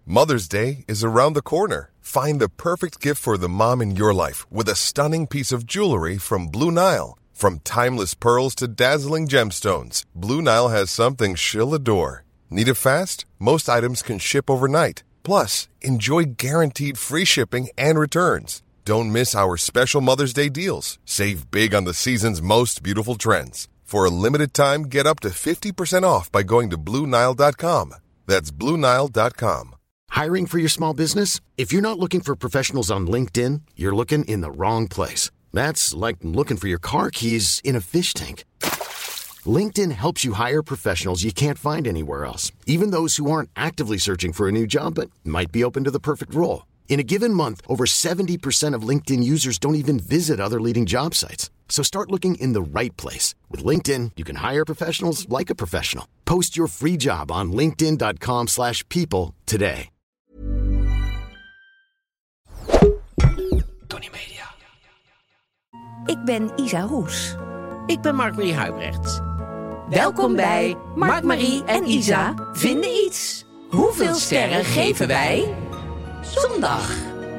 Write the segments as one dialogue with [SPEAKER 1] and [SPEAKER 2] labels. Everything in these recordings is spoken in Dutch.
[SPEAKER 1] Mother's Day is around the corner. Find the perfect gift for the mom in your life with a stunning piece of jewelry from Blue Nile. From timeless pearls to dazzling gemstones, Blue Nile has something she'll adore. Need it fast? Most items can ship overnight. Plus, enjoy guaranteed free shipping and returns. Don't miss our special Mother's Day deals. Save big on the season's most beautiful trends. For a limited time, get up to 50% off by going to BlueNile.com. That's BlueNile.com.
[SPEAKER 2] Hiring for your small business? If you're not looking for professionals on LinkedIn, you're looking in the wrong place. That's like looking for your car keys in a fish tank. LinkedIn helps you hire professionals you can't find anywhere else, even those who aren't actively searching for a new job but might be open to the perfect role. In a given month, over 70% of LinkedIn users don't even visit other leading job sites. So start looking in the right place. With LinkedIn, you can hire professionals like a professional. Post your free job on linkedin.com/people today.
[SPEAKER 3] Tony Media.
[SPEAKER 4] Ik ben Isa Roes.
[SPEAKER 3] Ik ben Mark-Marie Huibrecht.
[SPEAKER 4] Welkom bij Mark, Marie en Isa vinden iets. Hoeveel sterren geven wij? Zondag.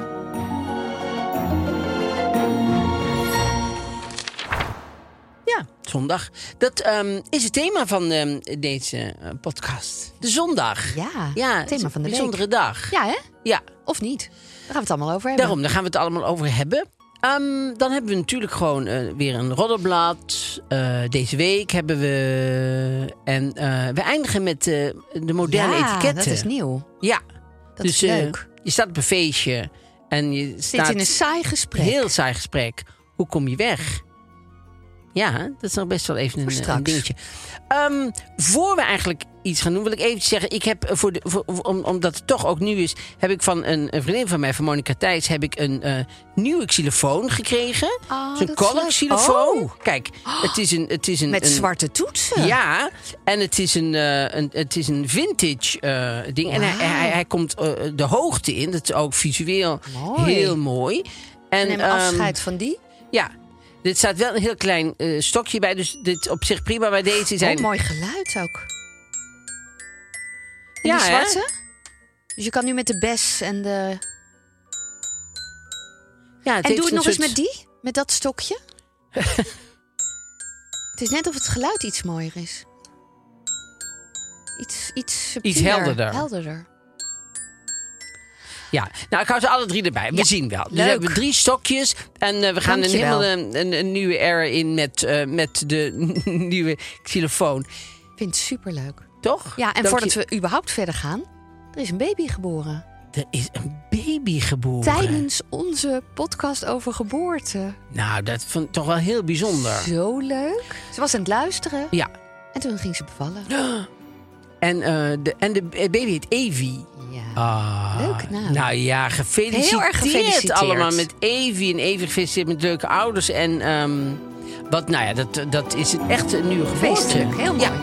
[SPEAKER 3] Ja, zondag. Dat is het thema van deze podcast. De zondag.
[SPEAKER 4] Ja, het thema van de week.
[SPEAKER 3] Een bijzondere dag.
[SPEAKER 4] Ja, hè?
[SPEAKER 3] Ja.
[SPEAKER 4] Of niet? Daar gaan we het allemaal over hebben.
[SPEAKER 3] Daar gaan we het allemaal over hebben. Dan hebben we natuurlijk gewoon weer een roddelblad. Deze week hebben we... En we eindigen met de moderne etiketten.
[SPEAKER 4] Ja, dat is nieuw.
[SPEAKER 3] Ja.
[SPEAKER 4] Dat is leuk.
[SPEAKER 3] Je staat op een feestje en je staat...
[SPEAKER 4] Zit in een saai gesprek.
[SPEAKER 3] Heel saai gesprek. Hoe kom je weg? Ja, dat is nog best wel even een dingetje. Voor we eigenlijk iets gaan doen, wil ik even zeggen... Ik heb omdat het toch ook nieuw is... heb ik van een vriendin van mij, van Monica Thijs... heb ik een nieuwe xylofoon gekregen.
[SPEAKER 4] Oh,
[SPEAKER 3] Zo'n color-xylofoon.
[SPEAKER 4] Oh.
[SPEAKER 3] Kijk, het is een...
[SPEAKER 4] Met zwarte toetsen.
[SPEAKER 3] Ja, en het is een vintage ding.
[SPEAKER 4] Wow.
[SPEAKER 3] En hij komt de hoogte in. Dat is ook visueel heel mooi. En
[SPEAKER 4] neem afscheid van die.
[SPEAKER 3] Ja. Dit staat wel een heel klein stokje bij, dus dit op zich prima. Maar deze zijn...
[SPEAKER 4] mooi geluid ook. En
[SPEAKER 3] ja,
[SPEAKER 4] die zwarte?
[SPEAKER 3] Hè?
[SPEAKER 4] Dus je kan nu met de bes en de...
[SPEAKER 3] Ja,
[SPEAKER 4] en doe het nog eens met die? Met dat stokje? Het is net of het geluid iets mooier is. Iets subtieler.
[SPEAKER 3] Iets helderder. Ja, nou ik hou ze alle drie erbij. We zien wel. Dus we hebben 3 stokjes. En we gaan een nieuwe era in met de nieuwe xylofoon.
[SPEAKER 4] Ik vind het superleuk.
[SPEAKER 3] Toch?
[SPEAKER 4] Ja, en voordat we überhaupt verder gaan... Er is een baby geboren.
[SPEAKER 3] Er is een baby geboren.
[SPEAKER 4] Tijdens onze podcast over geboorte.
[SPEAKER 3] Nou, dat vond ik toch wel heel bijzonder.
[SPEAKER 4] Zo leuk. Ze was aan het luisteren.
[SPEAKER 3] Ja.
[SPEAKER 4] En toen ging ze bevallen.
[SPEAKER 3] En de baby heet Evie.
[SPEAKER 4] Ja. Leuk naam.
[SPEAKER 3] Nou ja, gefeliciteerd.
[SPEAKER 4] Heel erg gefeliciteerd
[SPEAKER 3] allemaal met Evie. En Evie gefeliciteerd met leuke ouders. En dat is echt een nieuwe geboorte.
[SPEAKER 4] Feestelijk, heel mooi. Ja.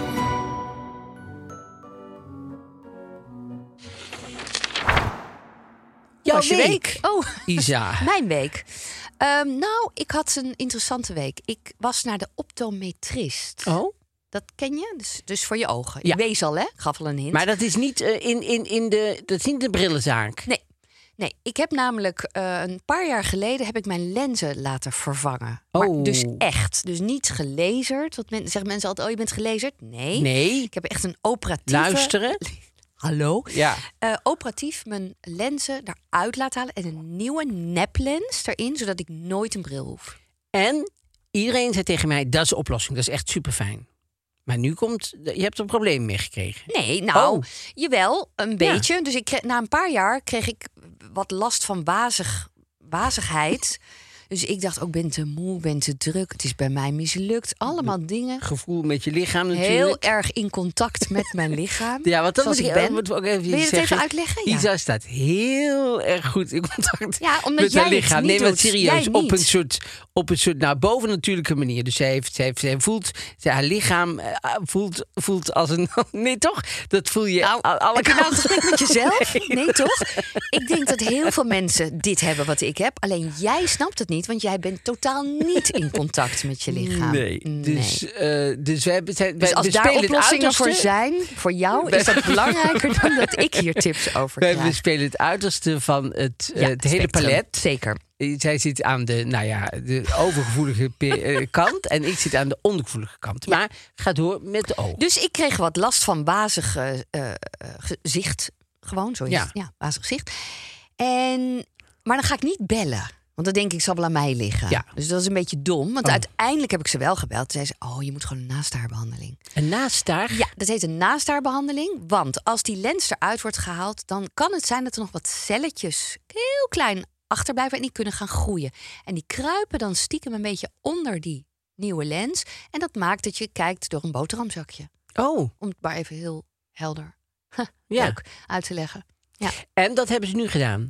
[SPEAKER 3] Jouw week.
[SPEAKER 4] Oh,
[SPEAKER 3] Isa.
[SPEAKER 4] Mijn week. Nou, ik had een interessante week. Ik was naar de optometrist.
[SPEAKER 3] Oh?
[SPEAKER 4] Dat ken je? Dus voor je ogen.
[SPEAKER 3] Ja.
[SPEAKER 4] Ik wees al, hè? Gaf al een hint.
[SPEAKER 3] Maar dat is niet dat is niet de brillenzaak.
[SPEAKER 4] Nee, ik heb namelijk een paar jaar geleden heb ik mijn lenzen laten vervangen.
[SPEAKER 3] Oh.
[SPEAKER 4] Maar dus echt. Dus niet gelazerd. Want zeggen mensen altijd, oh, je bent gelazerd? Nee. Ik heb echt een operatieve...
[SPEAKER 3] Luisteren.
[SPEAKER 4] Hallo?
[SPEAKER 3] Ja.
[SPEAKER 4] Operatief mijn lenzen eruit laten halen en een nieuwe neplens erin, zodat ik nooit een bril hoef.
[SPEAKER 3] En iedereen zei tegen mij, dat is de oplossing. Dat is echt super fijn. Maar nu je hebt er een probleem mee gekregen.
[SPEAKER 4] Nee, nou, jawel, een beetje. Ja. Dus na een paar jaar kreeg ik wat last van wazigheid. Dus ik dacht ook, ben te moe, ben te druk. Het is bij mij mislukt. Allemaal dingen.
[SPEAKER 3] Gevoel met je lichaam natuurlijk.
[SPEAKER 4] Heel erg in contact met mijn lichaam.
[SPEAKER 3] Ja, want dat
[SPEAKER 4] moet
[SPEAKER 3] ik moeten we ook even
[SPEAKER 4] Wil je het
[SPEAKER 3] zeggen.
[SPEAKER 4] even uitleggen? Ja.
[SPEAKER 3] Isa staat heel erg goed in contact
[SPEAKER 4] omdat
[SPEAKER 3] met haar lichaam.
[SPEAKER 4] Nee,
[SPEAKER 3] maar serieus. Op een soort bovennatuurlijke manier. Dus zij voelt, haar lichaam voelt als een... Nee, toch? Dat voel je alle
[SPEAKER 4] heb je nou een
[SPEAKER 3] kanten.
[SPEAKER 4] gesprek met jezelf? Nee, toch? Ik denk dat heel veel mensen dit hebben wat ik heb. Alleen jij snapt het niet. niet, want jij bent totaal niet in contact met je lichaam.
[SPEAKER 3] Nee. Dus we hebben...
[SPEAKER 4] Dus als daar oplossingen voor zijn, voor jou, is dat belangrijker dan dat ik hier tips over krijg.
[SPEAKER 3] We spelen het uiterste van het hele
[SPEAKER 4] spectrum.
[SPEAKER 3] palet.
[SPEAKER 4] Zeker.
[SPEAKER 3] Zij zit aan de overgevoelige kant en ik zit aan de ondergevoelige kant.
[SPEAKER 4] Ja.
[SPEAKER 3] Maar ga door met de ogen.
[SPEAKER 4] Dus ik kreeg wat last van wazig gezicht. Gewoon, zo is
[SPEAKER 3] Ja.
[SPEAKER 4] het. Ja, wazig gezicht. Maar dan ga ik niet bellen. Want dan denk ik, zal wel aan mij liggen.
[SPEAKER 3] Ja.
[SPEAKER 4] Dus dat is een beetje dom. Want uiteindelijk heb ik ze wel gebeld. Toen zei ze, je moet gewoon een nastaarbehandeling.
[SPEAKER 3] Een nastaar?
[SPEAKER 4] Ja, dat heet een nastaarbehandeling. Want als die lens eruit wordt gehaald, dan kan het zijn dat er nog wat celletjes heel klein achterblijven en die kunnen gaan groeien. En die kruipen dan stiekem een beetje onder die nieuwe lens. En dat maakt dat je kijkt door een boterhamzakje.
[SPEAKER 3] Oh.
[SPEAKER 4] Om het maar even heel helder
[SPEAKER 3] Ja.
[SPEAKER 4] leuk uit te leggen. Ja.
[SPEAKER 3] En dat hebben ze nu gedaan?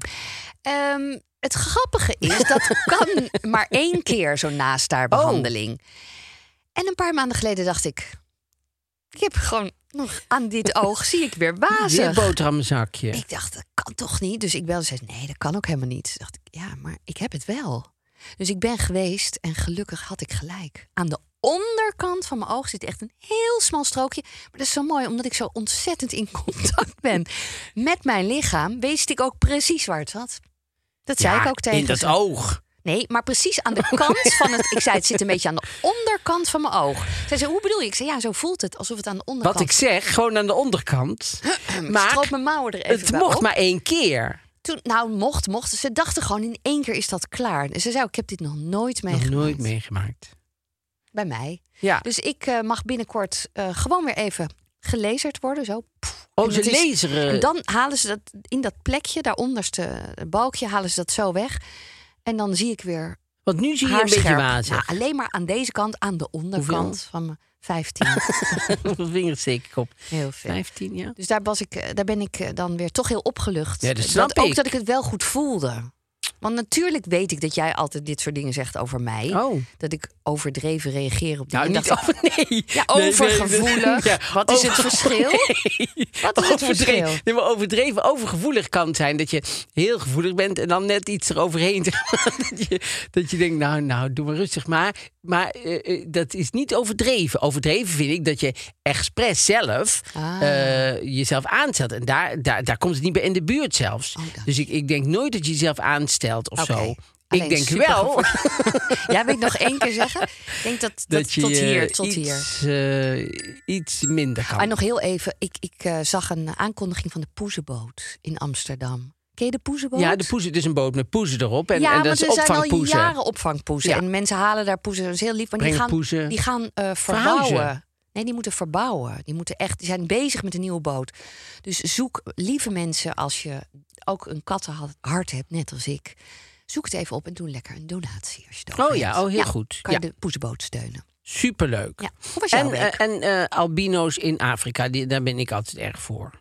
[SPEAKER 4] Het grappige is, dat kan maar 1 keer zo'n nastaarbehandeling. En een paar maanden geleden dacht ik heb gewoon nog aan dit oog zie ik weer wazig.
[SPEAKER 3] Weer boterhammenzakje.
[SPEAKER 4] Ik dacht, dat kan toch niet? Dus ik belde en zei, nee, dat kan ook helemaal niet. Dus dacht ik, ja, maar ik heb het wel. Dus ik ben geweest en gelukkig had ik gelijk. Aan de onderkant van mijn oog zit echt een heel smal strookje. Maar dat is zo mooi, omdat ik zo ontzettend in contact ben met mijn lichaam, wist ik ook precies waar het zat. Dat zei ik ook tegen
[SPEAKER 3] in dat
[SPEAKER 4] ze.
[SPEAKER 3] oog.
[SPEAKER 4] Nee, maar precies aan de kant van het... Ik zei, het zit een beetje aan de onderkant van mijn oog. Zij zei, hoe bedoel je? Ik zei, ja, zo voelt het. Alsof het aan de onderkant...
[SPEAKER 3] Wat ik zeg, gewoon aan de onderkant.
[SPEAKER 4] Maar stroop mijn mouwen er even
[SPEAKER 3] het
[SPEAKER 4] bij
[SPEAKER 3] mocht
[SPEAKER 4] op.
[SPEAKER 3] maar 1 keer.
[SPEAKER 4] Toen, mocht. Ze dachten gewoon, in 1 keer is dat klaar. En ze zei, ik heb dit nog nooit meegemaakt.
[SPEAKER 3] Nog nooit meegemaakt.
[SPEAKER 4] Bij mij.
[SPEAKER 3] Ja.
[SPEAKER 4] Dus ik mag binnenkort gewoon weer even gelezerd worden. Zo.
[SPEAKER 3] Oh, ze laseren.
[SPEAKER 4] En dan halen ze dat in dat plekje, daaronderste balkje, halen ze dat zo weg. En dan zie ik weer
[SPEAKER 3] Want nu zie je een beetje wazig.
[SPEAKER 4] Nou, alleen maar aan deze kant, aan de onderkant
[SPEAKER 3] Hoeveel?
[SPEAKER 4] van mijn 15.
[SPEAKER 3] Hoeveel vingers steek ik op?
[SPEAKER 4] Heel veel.
[SPEAKER 3] 15, ja.
[SPEAKER 4] Dus daar ben ik dan weer toch heel opgelucht.
[SPEAKER 3] Ja, dat snap
[SPEAKER 4] ook
[SPEAKER 3] ik.
[SPEAKER 4] dat ik het wel goed voelde. Want natuurlijk weet ik dat jij altijd dit soort dingen zegt over mij.
[SPEAKER 3] Oh.
[SPEAKER 4] Dat ik overdreven reageer op die
[SPEAKER 3] Nou, niet over, nee.
[SPEAKER 4] Ja,
[SPEAKER 3] Nee,
[SPEAKER 4] overgevoelig.
[SPEAKER 3] Ja,
[SPEAKER 4] Wat is het verschil? Wat is het verschil?
[SPEAKER 3] Nee, maar overdreven overgevoelig kan zijn dat je heel gevoelig bent en dan net iets eroverheen. dat je denkt, nou, doe maar rustig. Maar dat is niet overdreven. Overdreven vind ik dat je expres zelf jezelf aanstelt. En daar komt het niet bij in de buurt zelfs.
[SPEAKER 4] Oh,
[SPEAKER 3] dus ik denk nooit dat je jezelf aanstelt of
[SPEAKER 4] Oké.
[SPEAKER 3] zo.
[SPEAKER 4] Alleen
[SPEAKER 3] Ik denk
[SPEAKER 4] super
[SPEAKER 3] wel
[SPEAKER 4] Ja, wil ik nog 1 keer zeggen? Ik denk dat
[SPEAKER 3] je
[SPEAKER 4] tot hier.
[SPEAKER 3] iets minder kan.
[SPEAKER 4] En nog heel even, ik zag een aankondiging van de Poezenboot in Amsterdam. Ken je de Poezenboot?
[SPEAKER 3] Ja, de poezen, het is een boot met poezen erop. En,
[SPEAKER 4] ja,
[SPEAKER 3] en dat is
[SPEAKER 4] er zijn al
[SPEAKER 3] opvangpoezen.
[SPEAKER 4] jaren opvangpoezen.
[SPEAKER 3] Ja.
[SPEAKER 4] En mensen halen daar poezen. Dat is heel lief. Maar die gaan verbouwen.
[SPEAKER 3] Verhuizen.
[SPEAKER 4] Nee, die moeten verbouwen. Die zijn bezig met een nieuwe boot. Dus zoek, lieve mensen, als je ook een kattenhart hebt, net als ik. Zoek het even op en doe lekker een donatie. Als je het over hebt.
[SPEAKER 3] Heel goed.
[SPEAKER 4] Kan je
[SPEAKER 3] Ja.
[SPEAKER 4] de Poezenboot steunen.
[SPEAKER 3] Superleuk.
[SPEAKER 4] Ja. Hoe was jouw week?
[SPEAKER 3] En albino's in Afrika, daar ben ik altijd erg voor.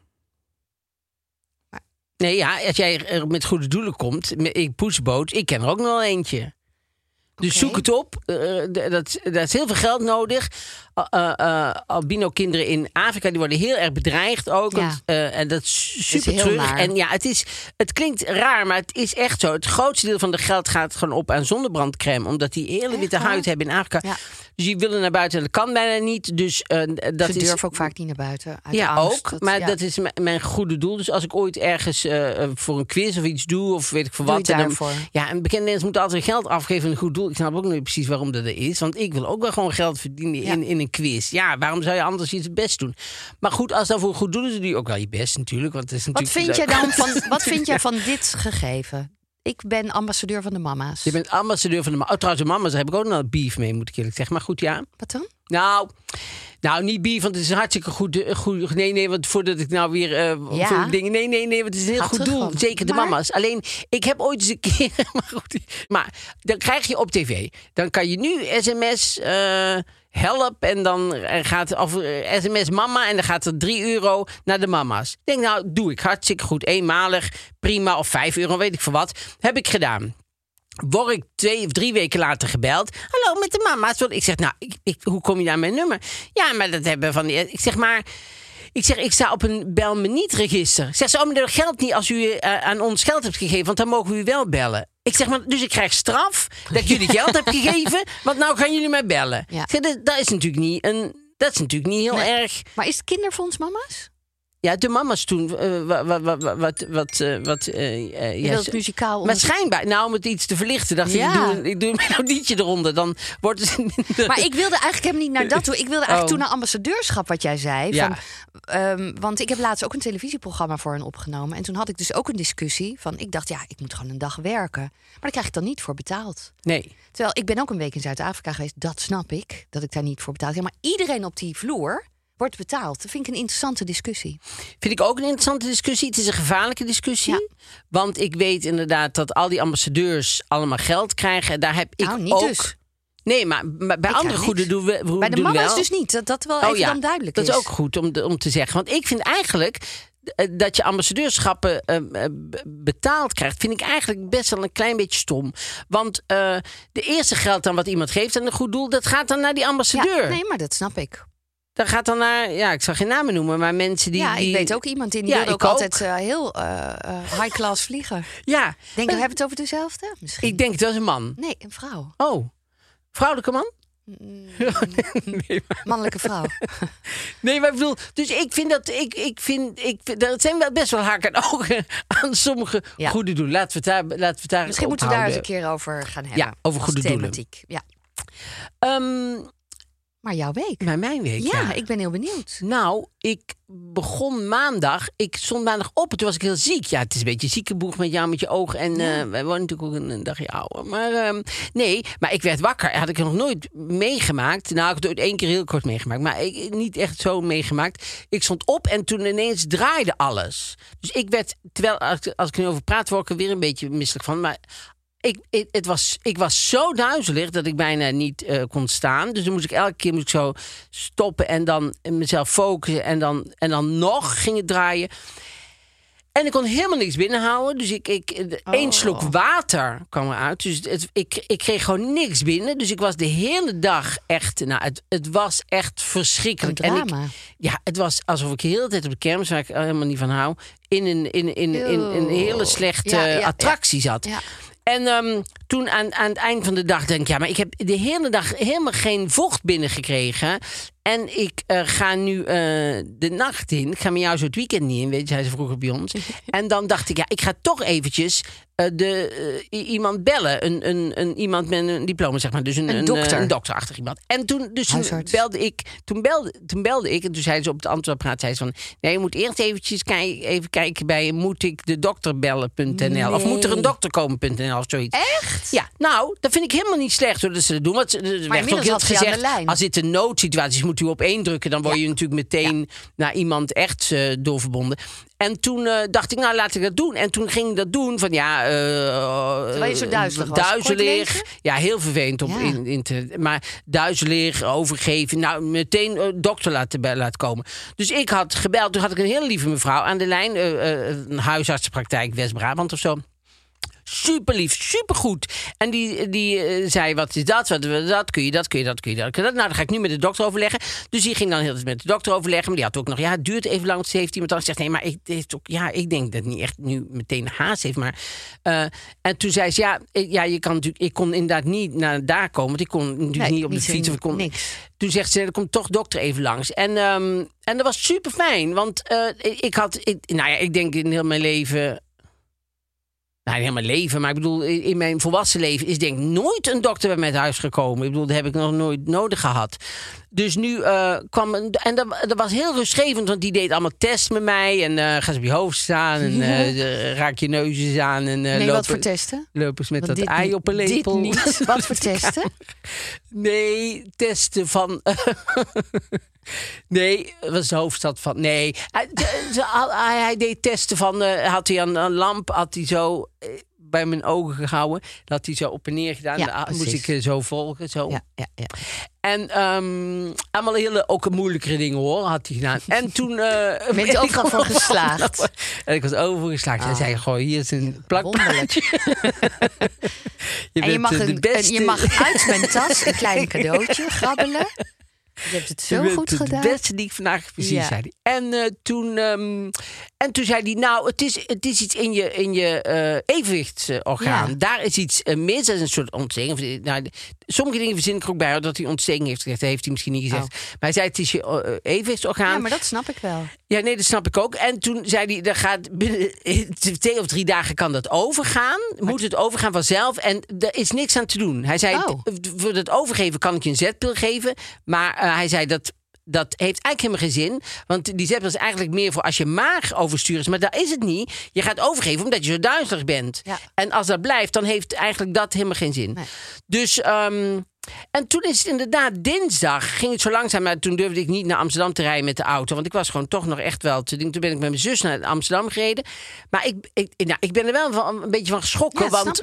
[SPEAKER 4] Maar-
[SPEAKER 3] Nee, ja, als jij er met goede doelen komt, Poezenboot, ik ken er ook nog wel eentje. Dus
[SPEAKER 4] Oké.
[SPEAKER 3] zoek het op. Dat is heel veel geld nodig. Albino-kinderen in Afrika die worden heel erg bedreigd ook.
[SPEAKER 4] Ja.
[SPEAKER 3] Want, en dat is super
[SPEAKER 4] heel
[SPEAKER 3] treurig.
[SPEAKER 4] naar.
[SPEAKER 3] En ja, het klinkt raar, maar het is echt zo. Het grootste deel van de geld gaat gewoon op aan zonnebrandcrème. Omdat die hele witte
[SPEAKER 4] waar?
[SPEAKER 3] huid hebben in Afrika.
[SPEAKER 4] Ja.
[SPEAKER 3] Dus die willen naar buiten en dat kan bijna niet. Dus dat
[SPEAKER 4] Ze
[SPEAKER 3] is...
[SPEAKER 4] durven ook vaak niet naar buiten. Uit
[SPEAKER 3] Ja,
[SPEAKER 4] angst.
[SPEAKER 3] ook. Maar dat is mijn goede doel. Dus als ik ooit ergens voor een quiz of iets doe, of weet ik veel
[SPEAKER 4] Doe
[SPEAKER 3] wat.
[SPEAKER 4] je
[SPEAKER 3] dan,
[SPEAKER 4] daarvoor?
[SPEAKER 3] ja, en bekende mensen moeten altijd geld afgeven aan een goed doel. Ik snap ook niet precies waarom dat er is. Want ik wil ook wel gewoon geld verdienen in een quiz. Ja, waarom zou je anders iets het best doen? Maar goed, als dat voor een goed doel is, doe je ook wel je best natuurlijk. Want het is
[SPEAKER 4] Wat
[SPEAKER 3] natuurlijk
[SPEAKER 4] vind jij dan van, wat vind jij van dit gegeven? Ik ben ambassadeur van de mama's.
[SPEAKER 3] Je bent ambassadeur van de mama's. Oh, trouwens, de mama's, daar heb ik ook nog een beef mee, moet ik eerlijk zeggen. Maar goed, ja.
[SPEAKER 4] Wat dan?
[SPEAKER 3] Nou, niet beef, want het is een hartstikke goed. Nee, want voordat ik nou weer voor dingen. Nee, want het is een heel
[SPEAKER 4] Ga
[SPEAKER 3] goed
[SPEAKER 4] terug
[SPEAKER 3] doel.
[SPEAKER 4] dan.
[SPEAKER 3] Zeker de
[SPEAKER 4] Maar-
[SPEAKER 3] mama's. Alleen, ik heb ooit eens een keer. Maar dan krijg je op tv. Dan kan je nu sms help en dan gaat sms mama en dan gaat er €3 naar de mama's. Ik denk, nou, doe ik hartstikke goed. Eenmalig, prima, of €5, weet ik veel wat. Heb ik gedaan. Word ik 2 of 3 weken later gebeld. Hallo, met de mama's. Ik zeg, nou, hoe kom je naar mijn nummer? Ja, maar dat hebben we van die... Ik zeg, maar Ik zeg, ik sta op een bel me niet register. Zegt ze, maar dat geldt niet als u aan ons geld hebt gegeven, want dan mogen we u wel bellen. Ik zeg, maar dus ik krijg straf dat ik jullie geld heb gegeven, want nou gaan jullie mij bellen.
[SPEAKER 4] Ja.
[SPEAKER 3] Ik zeg, dat is natuurlijk niet heel erg.
[SPEAKER 4] Maar is het kinderfonds mama's?
[SPEAKER 3] Ja, de mama's toen.
[SPEAKER 4] Je wilt het muzikaal
[SPEAKER 3] Maar schijnbaar, nou om het iets te verlichten, dacht ik doe een melodietje eronder. Dan wordt het minder.
[SPEAKER 4] Maar ik wilde eigenlijk helemaal niet naar dat toe. Ik wilde eigenlijk toen naar ambassadeurschap, wat jij zei.
[SPEAKER 3] Ja.
[SPEAKER 4] Want ik heb laatst ook een televisieprogramma voor hen opgenomen. En toen had ik dus ook een discussie van, ik dacht, ik moet gewoon een dag werken. Maar daar krijg ik dan niet voor betaald.
[SPEAKER 3] Nee.
[SPEAKER 4] Terwijl ik ben ook een week in Zuid-Afrika geweest. Dat snap ik, dat ik daar niet voor betaald heb. Maar iedereen op die vloer wordt betaald. Dat vind ik een interessante discussie.
[SPEAKER 3] Vind ik ook een interessante discussie. Het is een gevaarlijke discussie. Ja. Want ik weet inderdaad dat al die ambassadeurs allemaal geld krijgen. En daar heb ik
[SPEAKER 4] niet
[SPEAKER 3] ook...
[SPEAKER 4] Dus.
[SPEAKER 3] Nee, maar bij andere goede doen we
[SPEAKER 4] bij de mama's
[SPEAKER 3] wel.
[SPEAKER 4] Dus niet. Dat wel even dan duidelijk
[SPEAKER 3] dat
[SPEAKER 4] is.
[SPEAKER 3] Dat is ook goed om te zeggen. Want ik vind eigenlijk dat je ambassadeurschappen betaald krijgt, vind ik eigenlijk best wel een klein beetje stom. Want de eerste geld dan wat iemand geeft aan een goed doel, dat gaat dan naar die ambassadeur.
[SPEAKER 4] Ja, nee, maar dat snap ik.
[SPEAKER 3] Dat gaat dan naar, ik zal geen namen noemen, maar mensen die...
[SPEAKER 4] Ja, ik weet ook iemand die wilde ook altijd heel high-class vliegen.
[SPEAKER 3] Ja.
[SPEAKER 4] Denk, hebben we het over dezelfde? Misschien.
[SPEAKER 3] Ik denk, het was een man.
[SPEAKER 4] Nee, een vrouw.
[SPEAKER 3] Oh, vrouwelijke man?
[SPEAKER 4] Nee, mannelijke vrouw.
[SPEAKER 3] Nee, maar ik bedoel, dus ik vind dat, ik vind, er zijn wel best wel haken en ogen aan sommige goede doelen. Laten we het daar
[SPEAKER 4] Misschien moeten we daar eens een keer over gaan hebben.
[SPEAKER 3] Ja, over goede
[SPEAKER 4] thematiek.
[SPEAKER 3] Doelen.
[SPEAKER 4] Ja. Maar jouw week?
[SPEAKER 3] Maar mijn week, ja.
[SPEAKER 4] Ik ben heel benieuwd.
[SPEAKER 3] Nou, ik begon maandag. Ik stond maandag op en toen was ik heel ziek. Ja, het is een beetje ziekenboeg met jou, met je oog. En wij worden natuurlijk ook een dagje ouder. Maar maar ik werd wakker. Had ik nog nooit meegemaakt. Nou, ik had het ooit 1 keer heel kort meegemaakt. Maar niet echt zo meegemaakt. Ik stond op en toen ineens draaide alles. Dus ik werd, terwijl als ik er nu over praat, word ik er weer een beetje misselijk van. Maar ik was zo duizelig dat ik bijna niet kon staan. Dus dan moest ik elke keer zo stoppen en dan mezelf focussen. En dan nog ging het draaien. En ik kon helemaal niks binnenhouden. Dus één slok water kwam eruit. Dus ik kreeg gewoon niks binnen. Dus ik was de hele dag echt... Nou, het was echt verschrikkelijk.
[SPEAKER 4] Een drama.
[SPEAKER 3] Het was alsof ik de hele tijd op de kermis, waar ik helemaal niet van hou, in een hele slechte attractie zat. Ja. En toen aan het eind van de dag denk ik, maar ik heb de hele dag helemaal geen vocht binnengekregen. En ik ga nu de nacht in. Ik ga met jou zo het weekend niet in, weet je, zei ze vroeger bij ons. En dan dacht ik, ik ga toch eventjes iemand bellen. Iemand met een diploma, zeg maar. Dus een dokter. Een dokterachtig iemand. En toen belde ik. Toen belde ik. En toen zei ze op het antwoordapparaat, zei ze van, nee, je moet eerst eventjes even kijken bij moetikdedokterbellen.nl. Of moet er een dokter komen.nl of zoiets.
[SPEAKER 4] Echt?
[SPEAKER 3] Ja, nou, dat vind ik helemaal niet slecht hoor, dat ze dat doen. Want er werd ook heel gezegd, als dit een noodsituatie is, moet u op 1 drukken. Dan word je natuurlijk meteen naar iemand echt doorverbonden. En toen dacht ik, nou laat ik dat doen. En toen ging ik dat doen van
[SPEAKER 4] terwijl je zo duizelig was.
[SPEAKER 3] Duizelig. Ja, heel vervelend om in te... Maar duizelig, overgeven. Nou, meteen dokter laten komen. Dus ik had gebeld. Toen had ik een hele lieve mevrouw aan de lijn. Een huisartsenpraktijk West-Brabant of zo. Super lief, super goed. En die zei, wat is dat? Dat kun je. Nou, dan ga ik nu met de dokter overleggen. Dus die ging dan heel tijd met de dokter overleggen. Maar die had ook nog, het duurt even lang. Want ze heeft iemand dan gezegd, nee, maar ik denk dat het niet echt nu meteen haast heeft. Maar, en toen zei ze, je kan natuurlijk, ik kon inderdaad niet naar daar komen. Want ik kon natuurlijk niet op de fiets. Niks. Toen zegt ze, er komt toch dokter even langs. En dat was super fijn. Want ik denk in heel mijn leven... Nou, in heel mijn leven, maar ik bedoel, in mijn volwassen leven is denk ik nooit een dokter bij mij thuis gekomen. Ik bedoel, dat heb ik nog nooit nodig gehad. Dus nu kwam en dat was heel rustgevend, want die deed allemaal tests met mij. En ga ze op je hoofd staan en raak je neus eens aan. En,
[SPEAKER 4] wat voor testen?
[SPEAKER 3] Lopen ze met dat ei op een lepel.
[SPEAKER 4] Dit niet. Wat voor testen?
[SPEAKER 3] Nee, testen van... Nee, dat was de hoofdstad van... Nee, hij deed testen van... had hij een lamp, had hij zo bij mijn ogen gehouden. Dat had hij zo op en neer gedaan.
[SPEAKER 4] Ja,
[SPEAKER 3] moest ik zo volgen. Zo.
[SPEAKER 4] Ja.
[SPEAKER 3] En allemaal ook moeilijkere dingen hoor, had hij gedaan. En toen...
[SPEAKER 4] ben je overal van geslaagd?
[SPEAKER 3] En ik was overal geslaagd. Hij zei, goh, hier is een plakplaatje.
[SPEAKER 4] Je mag uit mijn tas een klein cadeautje grabbelen. Je hebt het zo goed gedaan.
[SPEAKER 3] Het beste die ik vandaag precies zei hij. En toen zei hij, nou, het is iets in je evenwichtsorgaan.
[SPEAKER 4] Ja.
[SPEAKER 3] Daar is iets mis. Dat is een soort ontsteking. Nou, sommige dingen verzin ik er ook bij, dat hij ontsteking heeft gezegd. Dat heeft hij misschien niet gezegd.
[SPEAKER 4] Oh.
[SPEAKER 3] Maar hij zei, het is je evenwichtsorgaan.
[SPEAKER 4] Ja, maar dat snap ik wel.
[SPEAKER 3] Ja, nee, dat snap ik ook. En toen zei hij, binnen 2 of 3 dagen kan dat overgaan. Moet het overgaan vanzelf. En er is niks aan te doen. Hij zei, voor het overgeven kan ik je een zetpil geven. Maar hij zei, dat heeft eigenlijk helemaal geen zin. Want die zetpil is eigenlijk meer voor als je maag overstuur is. Maar dat is het niet. Je gaat overgeven omdat je zo duizelig bent. Ja. En als dat blijft, dan heeft eigenlijk dat helemaal geen zin. Nee. Dus... en toen is het inderdaad dinsdag, ging het zo langzaam, maar toen durfde ik niet naar Amsterdam te rijden met de auto. Want ik was gewoon toch nog echt wel te doen. Toen ben ik met mijn zus naar Amsterdam gereden. Maar ik ben er wel een beetje van geschrokken. Ja, want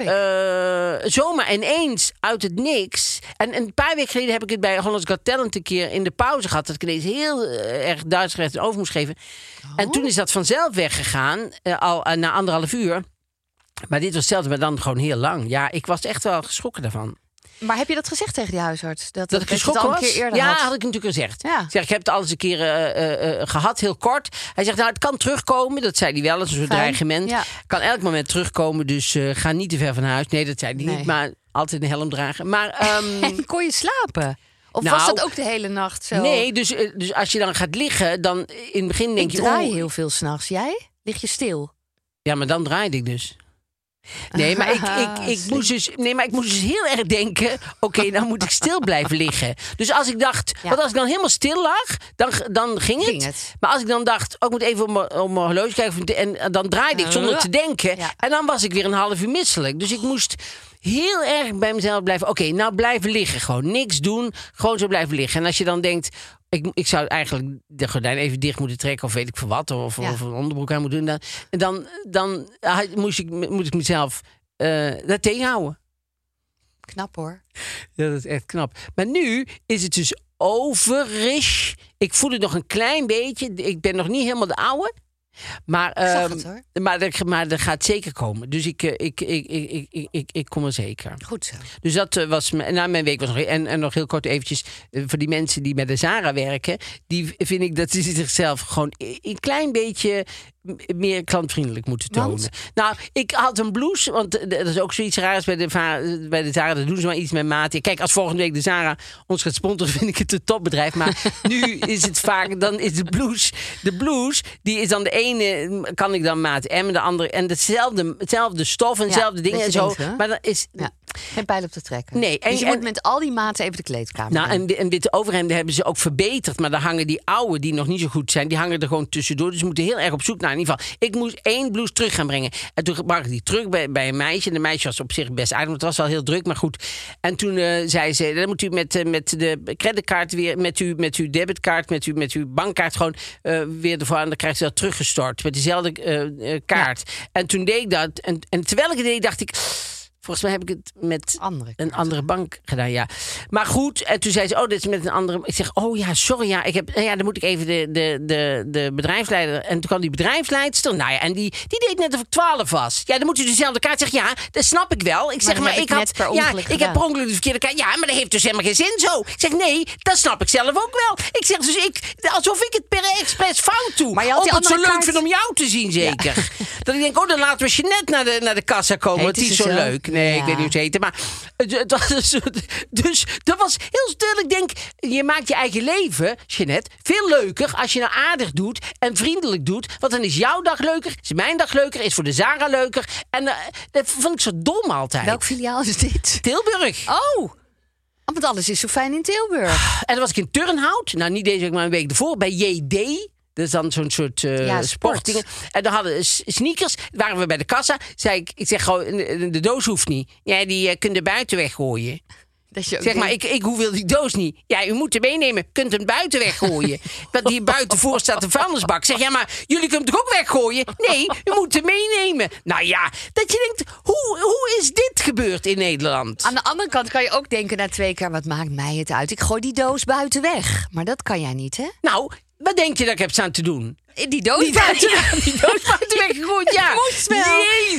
[SPEAKER 3] zomaar ineens uit het niks. En een paar weken geleden heb ik het bij Holland's Got Talent een keer in de pauze gehad. Dat ik ineens heel erg Duits recht over moest geven. Oh. En toen is dat vanzelf weggegaan, al na 1,5 uur. Maar dit was hetzelfde, maar dan gewoon heel lang. Ja, ik was echt wel geschrokken daarvan.
[SPEAKER 4] Maar heb je dat gezegd tegen die huisarts? Dat
[SPEAKER 3] ik geschrokken was?
[SPEAKER 4] Een keer eerder
[SPEAKER 3] ja,
[SPEAKER 4] had
[SPEAKER 3] ik natuurlijk gezegd.
[SPEAKER 4] Ja.
[SPEAKER 3] Ik zeg, ik heb het al eens een keer gehad, heel kort. Hij zegt, nou, het kan terugkomen. Dat zei hij wel, als een soort dreigement. Ja. Kan elk moment terugkomen, dus ga niet te ver van huis. Nee, dat zei hij niet, maar altijd een helm dragen. Maar
[SPEAKER 4] kon je slapen? Of was dat ook de hele nacht zo?
[SPEAKER 3] Nee, dus als je dan gaat liggen, dan in het begin denk je...
[SPEAKER 4] Ik draai heel veel 's nachts. Jij? Lig je stil?
[SPEAKER 3] Ja, maar dan draaide ik dus. Nee, maar ik moest dus heel erg denken... Oké, dan moet ik stil blijven liggen. Dus als ik dacht... Ja. Want als ik dan helemaal stil lag, dan ging het. Maar als ik dan dacht... ik moet even om mijn horloge kijken... en dan draaide ik zonder te denken. Ja. En dan was ik weer een 1,5 uur misselijk. Dus ik moest heel erg bij mezelf blijven... Oké, nou blijven liggen. Gewoon niks doen. Gewoon zo blijven liggen. En als je dan denkt... Ik zou eigenlijk de gordijn even dicht moeten trekken... of weet ik veel wat, of een onderbroek aan moeten doen. Dan moet ik mezelf daar tegenhouden.
[SPEAKER 4] Knap hoor.
[SPEAKER 3] Ja, dat is echt knap. Maar nu is het dus overish. Ik voel het nog een klein beetje. Ik ben nog niet helemaal de oude. Maar, maar dat gaat zeker komen. Dus ik kom er zeker.
[SPEAKER 4] Goed zo.
[SPEAKER 3] Dus dat was mijn week was nog. En nog heel kort eventjes voor die mensen die met de Zara werken. Die vind ik dat ze zichzelf gewoon een klein beetje meer klantvriendelijk moeten tonen. Want? Nou, ik had een blouse, want dat is ook zoiets raars bij de Zara. Dat doen ze maar iets met maat. Kijk, als volgende week de Zara ons gaat sponsoren, vind ik het een topbedrijf. Maar nu is het vaak, dan is de blouse, die is dan de ene, kan ik dan maat M, de andere, en hetzelfde stof en hetzelfde dingen en zo. Maar dan is...
[SPEAKER 4] Ja. Geen pijl op te trekken.
[SPEAKER 3] Nee,
[SPEAKER 4] dus je moet met al die maten even de kleedkamer
[SPEAKER 3] en witte overhemden hebben ze ook verbeterd. Maar dan hangen die oude, die nog niet zo goed zijn, die hangen er gewoon tussendoor. Dus we moeten heel erg op zoek naar. In ieder geval, ik moest 1 blouse terug gaan brengen. En toen bracht ik die terug bij een meisje. En de meisje was op zich best aardig, want het was wel heel druk, maar goed. En toen zei ze, dan moet u met de creditcard weer, met uw debitkaart, met uw bankkaart gewoon weer ervoor. En dan krijgt ze dat teruggestort met dezelfde kaart. Ja. En toen deed ik dat. En terwijl ik het deed, dacht ik... Volgens mij heb ik het met een andere bank gedaan, ja. Maar goed, en toen zei ze, dit is met een andere... Ik zeg, sorry, dan moet ik even de bedrijfsleider... En toen kwam die bedrijfsleidster, en die deed net of ik 12 was. Ja, dan moet u dezelfde kaart zeggen, ja, dat snap ik wel. Ik zeg, maar ik heb per ongeluk de verkeerde kaart. Ja, maar dat heeft dus helemaal geen zin zo. Ik zeg, nee, dat snap ik zelf ook wel. Ik zeg, dus alsof ik het per expres fout doe. Maar omdat ik het zo leuk vind om jou te zien, zeker. Ja. Dat ik denk, dan laten we Jeanette naar de kassa komen, want die is zo leuk. Nee, ik weet niet hoe ze heten. Maar dus dat was heel stil. Ik denk, je maakt je eigen leven, Jeanette, veel leuker als je nou aardig doet en vriendelijk doet. Want dan is jouw dag leuker, is mijn dag leuker, is voor de Zara leuker. En dat vond ik zo dom altijd.
[SPEAKER 4] Welk filiaal is dit?
[SPEAKER 3] Tilburg.
[SPEAKER 4] Oh, want alles is zo fijn in Tilburg.
[SPEAKER 3] En dan was ik in Turnhout. Nou, niet deze week, maar een week ervoor. Bij JD. Dat is dan zo'n soort sportdingen. En dan hadden we sneakers. Waren we bij de kassa. Ik zeg gewoon, de doos hoeft niet. Ja, die kunt er buiten weggooien. Zeg maar, ik wil die doos niet. Ja, u moet hem meenemen. Kunt hem buiten weggooien. Want hier buiten voor staat een vuilnisbak. Zeg, ja, maar jullie kunnen hem toch ook weggooien? Nee, u moet hem meenemen. Nou ja, dat je denkt, hoe is dit gebeurd in Nederland?
[SPEAKER 4] Aan de andere kant kan je ook denken na 2 keer, wat maakt mij het uit? Ik gooi die doos buiten weg. Maar dat kan jij niet, hè?
[SPEAKER 3] Nou, wat denk je dat ik heb staan te doen?
[SPEAKER 4] Die doos buiten
[SPEAKER 3] weggegooid, ja.
[SPEAKER 4] Moest wel.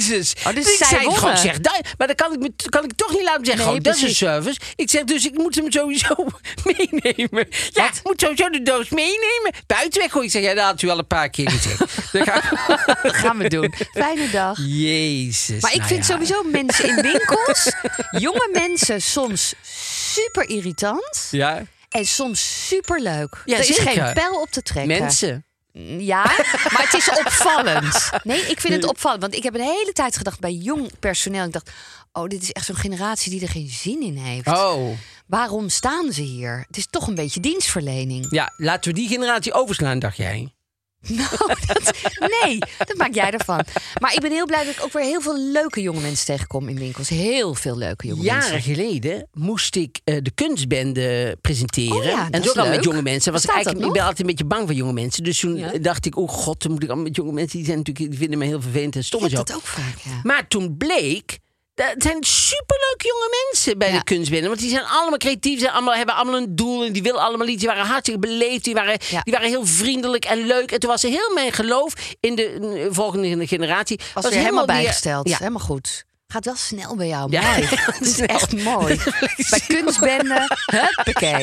[SPEAKER 3] Jezus.
[SPEAKER 4] Oh, dus
[SPEAKER 3] ik
[SPEAKER 4] zij
[SPEAKER 3] zei
[SPEAKER 4] wonnen.
[SPEAKER 3] gewoon, zeg, maar dan kan ik toch niet laten zeggen.
[SPEAKER 4] Nee,
[SPEAKER 3] Gewoon, dat is een
[SPEAKER 4] precies.
[SPEAKER 3] service. Ik zeg, dus ik moet hem sowieso meenemen. Ja, ik moet sowieso de doos meenemen. Buiten weggooien. Ik zeg, ja, dat had u al een paar keer gezegd. Dan ga ik...
[SPEAKER 4] Dat gaan we doen. Fijne dag.
[SPEAKER 3] Jezus.
[SPEAKER 4] Maar ik
[SPEAKER 3] nou
[SPEAKER 4] vind
[SPEAKER 3] ja.
[SPEAKER 4] sowieso mensen in winkels, jonge mensen soms super irritant
[SPEAKER 3] Ja,
[SPEAKER 4] en soms super leuk.
[SPEAKER 3] Ja,
[SPEAKER 4] er is
[SPEAKER 3] zeker.
[SPEAKER 4] geen pijl op te trekken.
[SPEAKER 3] mensen.
[SPEAKER 4] Ja, maar het is opvallend. Nee, ik vind het opvallend. Want ik heb een hele tijd gedacht bij jong personeel. Ik dacht, oh, dit is echt zo'n generatie die er geen zin in heeft.
[SPEAKER 3] Oh.
[SPEAKER 4] Waarom staan ze hier? Het is toch een beetje dienstverlening.
[SPEAKER 3] Ja, laten we die generatie overslaan, dacht jij?
[SPEAKER 4] Nou, nee, dat maak jij ervan. Maar ik ben heel blij dat ik ook weer heel veel leuke jonge mensen tegenkom in winkels. Heel veel leuke jonge
[SPEAKER 3] Jaren
[SPEAKER 4] mensen.
[SPEAKER 3] geleden moest ik de kunstbende presenteren.
[SPEAKER 4] Oh ja,
[SPEAKER 3] en
[SPEAKER 4] dat
[SPEAKER 3] zo
[SPEAKER 4] is
[SPEAKER 3] al met
[SPEAKER 4] leuk.
[SPEAKER 3] jonge mensen. Was ik,
[SPEAKER 4] Bestaat dat
[SPEAKER 3] eigenlijk, ik ben
[SPEAKER 4] nog?
[SPEAKER 3] altijd een beetje bang voor jonge mensen. Dus toen dacht ik, oh god, dan moet ik allemaal met jonge mensen. Die vinden me heel vervelend en stom
[SPEAKER 4] Ik
[SPEAKER 3] en
[SPEAKER 4] heb
[SPEAKER 3] zo.
[SPEAKER 4] dat ook vaak, ja.
[SPEAKER 3] Maar toen bleek, dat zijn superleuke jonge mensen bij
[SPEAKER 4] Ja.
[SPEAKER 3] de kunstbende. Want die zijn allemaal creatief, hebben allemaal een doel. En die willen allemaal iets. Die waren hartstikke beleefd. Die waren heel vriendelijk en leuk. En toen was er heel mijn geloof in de volgende generatie.
[SPEAKER 4] Was weer helemaal
[SPEAKER 3] weer-
[SPEAKER 4] bijgesteld.
[SPEAKER 3] Ja.
[SPEAKER 4] Helemaal goed. Gaat wel snel bij jou.
[SPEAKER 3] Ja,
[SPEAKER 4] Mooi.
[SPEAKER 3] ja,
[SPEAKER 4] Dat is
[SPEAKER 3] snel.
[SPEAKER 4] echt mooi. Bij kunstbende, huppakee.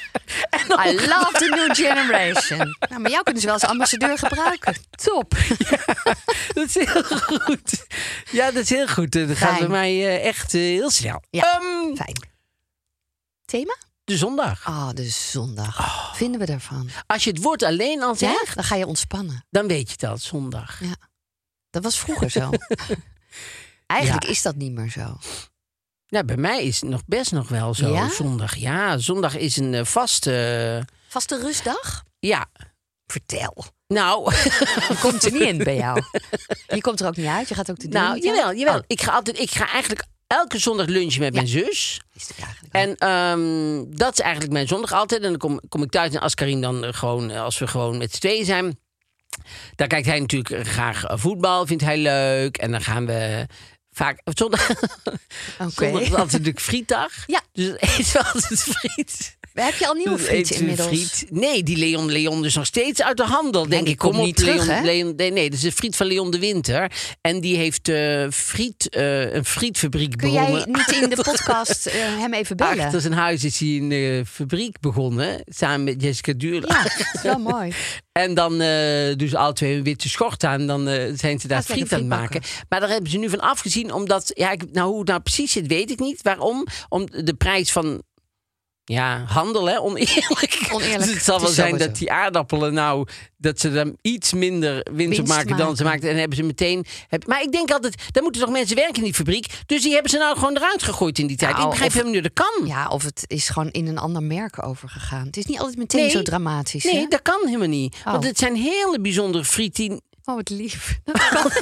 [SPEAKER 4] I love the new generation. Nou, maar jou kunnen ze wel als ambassadeur gebruiken. Top.
[SPEAKER 3] Dat is heel goed. Ja, dat is heel goed. Dat gaat bij
[SPEAKER 4] Fijn.
[SPEAKER 3] mij echt heel snel.
[SPEAKER 4] Ja. Fijn. Thema?
[SPEAKER 3] De zondag.
[SPEAKER 4] De zondag. Vinden we daarvan?
[SPEAKER 3] Als je het woord alleen al
[SPEAKER 4] Ja?
[SPEAKER 3] zegt,
[SPEAKER 4] Dan ga je ontspannen.
[SPEAKER 3] dan weet je het al, zondag.
[SPEAKER 4] Ja. Dat was vroeger zo. Eigenlijk
[SPEAKER 3] Ja.
[SPEAKER 4] is dat niet meer zo.
[SPEAKER 3] Ja, bij mij is het nog best nog wel zo,
[SPEAKER 4] Ja?
[SPEAKER 3] zondag. Ja, zondag is een vaste...
[SPEAKER 4] Vaste rustdag?
[SPEAKER 3] ja,
[SPEAKER 4] Vertel.
[SPEAKER 3] nou...
[SPEAKER 4] Komt er niet in bij jou. Je komt er ook niet uit. Je gaat ook de deur
[SPEAKER 3] nou,
[SPEAKER 4] niet uit?
[SPEAKER 3] jawel.
[SPEAKER 4] Oh,
[SPEAKER 3] Ik ga eigenlijk elke zondag lunchen met mijn zus.
[SPEAKER 4] is het eigenlijk wel.
[SPEAKER 3] En dat is eigenlijk mijn zondag altijd. En dan kom ik thuis en als Karin dan gewoon... Als we gewoon met z'n tweeën zijn... Dan kijkt hij natuurlijk graag voetbal. Vindt hij leuk. En dan gaan we... Vaak, zondag is altijd natuurlijk frietdag.
[SPEAKER 4] Ja.
[SPEAKER 3] Dus dan eten we altijd friet.
[SPEAKER 4] Heb je al nieuwe
[SPEAKER 3] Dus
[SPEAKER 4] frieten
[SPEAKER 3] eten we
[SPEAKER 4] inmiddels?
[SPEAKER 3] friet. Nee, die Leon is nog steeds uit de handel. Denk
[SPEAKER 4] die
[SPEAKER 3] ik, kom
[SPEAKER 4] komt
[SPEAKER 3] op,
[SPEAKER 4] niet terug, hè?
[SPEAKER 3] nee, dat is de friet van Leon de Winter. En die heeft een frietfabriek
[SPEAKER 4] Kun
[SPEAKER 3] begonnen.
[SPEAKER 4] jij niet in de podcast hem even bellen?
[SPEAKER 3] Achter zijn huis is hij een fabriek begonnen. Samen met Jessica Duurla.
[SPEAKER 4] Ja, dat is wel mooi.
[SPEAKER 3] En dan doen ze alle twee een witte schort aan. Dan zijn ze daar
[SPEAKER 4] Gaat lekker
[SPEAKER 3] friet aan het
[SPEAKER 4] friet
[SPEAKER 3] maken. Maar daar hebben ze nu van afgezien. Omdat, hoe het nou precies zit, weet ik niet. Waarom? Om de prijs van... Ja, handel, hè? Oneerlijk.
[SPEAKER 4] Oneerlijk.
[SPEAKER 3] Dus het zal
[SPEAKER 4] Het
[SPEAKER 3] wel
[SPEAKER 4] is
[SPEAKER 3] zijn
[SPEAKER 4] sowieso.
[SPEAKER 3] dat die aardappelen dat ze dan iets minder winst op maken dan ze maakten. En hebben ze meteen... Maar ik denk altijd, daar moeten toch mensen werken in die fabriek. Dus die hebben ze nou gewoon eruit gegooid in die tijd.
[SPEAKER 4] Nou,
[SPEAKER 3] ik begrijp
[SPEAKER 4] of-
[SPEAKER 3] helemaal niet, dat kan.
[SPEAKER 4] Ja, of het is gewoon in een ander merk overgegaan. Het is niet altijd meteen zo dramatisch.
[SPEAKER 3] Nee,
[SPEAKER 4] hè?
[SPEAKER 3] dat kan helemaal niet.
[SPEAKER 4] Oh.
[SPEAKER 3] Want het zijn hele bijzondere friet die...
[SPEAKER 4] Oh, wat lief. Dat kan.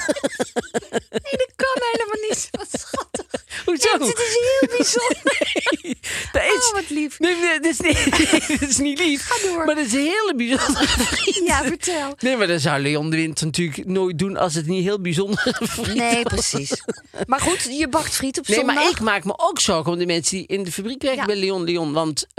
[SPEAKER 4] Nee, dat kan helemaal niet. Wat schattig.
[SPEAKER 3] Hoezo?
[SPEAKER 4] Nee, het is heel bijzonder.
[SPEAKER 3] Dat is...
[SPEAKER 4] Oh, wat lief.
[SPEAKER 3] Nee, dat is niet, dat is niet lief.
[SPEAKER 4] Ga door.
[SPEAKER 3] Maar dat is een hele bijzondere friet.
[SPEAKER 4] Ja, vertel.
[SPEAKER 3] Nee, maar dat zou Leon de Winter natuurlijk nooit doen als het niet heel bijzondere friet
[SPEAKER 4] Nee,
[SPEAKER 3] was.
[SPEAKER 4] precies. Maar goed, je bakt friet op
[SPEAKER 3] Nee,
[SPEAKER 4] zondag.
[SPEAKER 3] maar ik maak me ook zorgen om de mensen die in de fabriek werken
[SPEAKER 4] Ja.
[SPEAKER 3] bij Leon.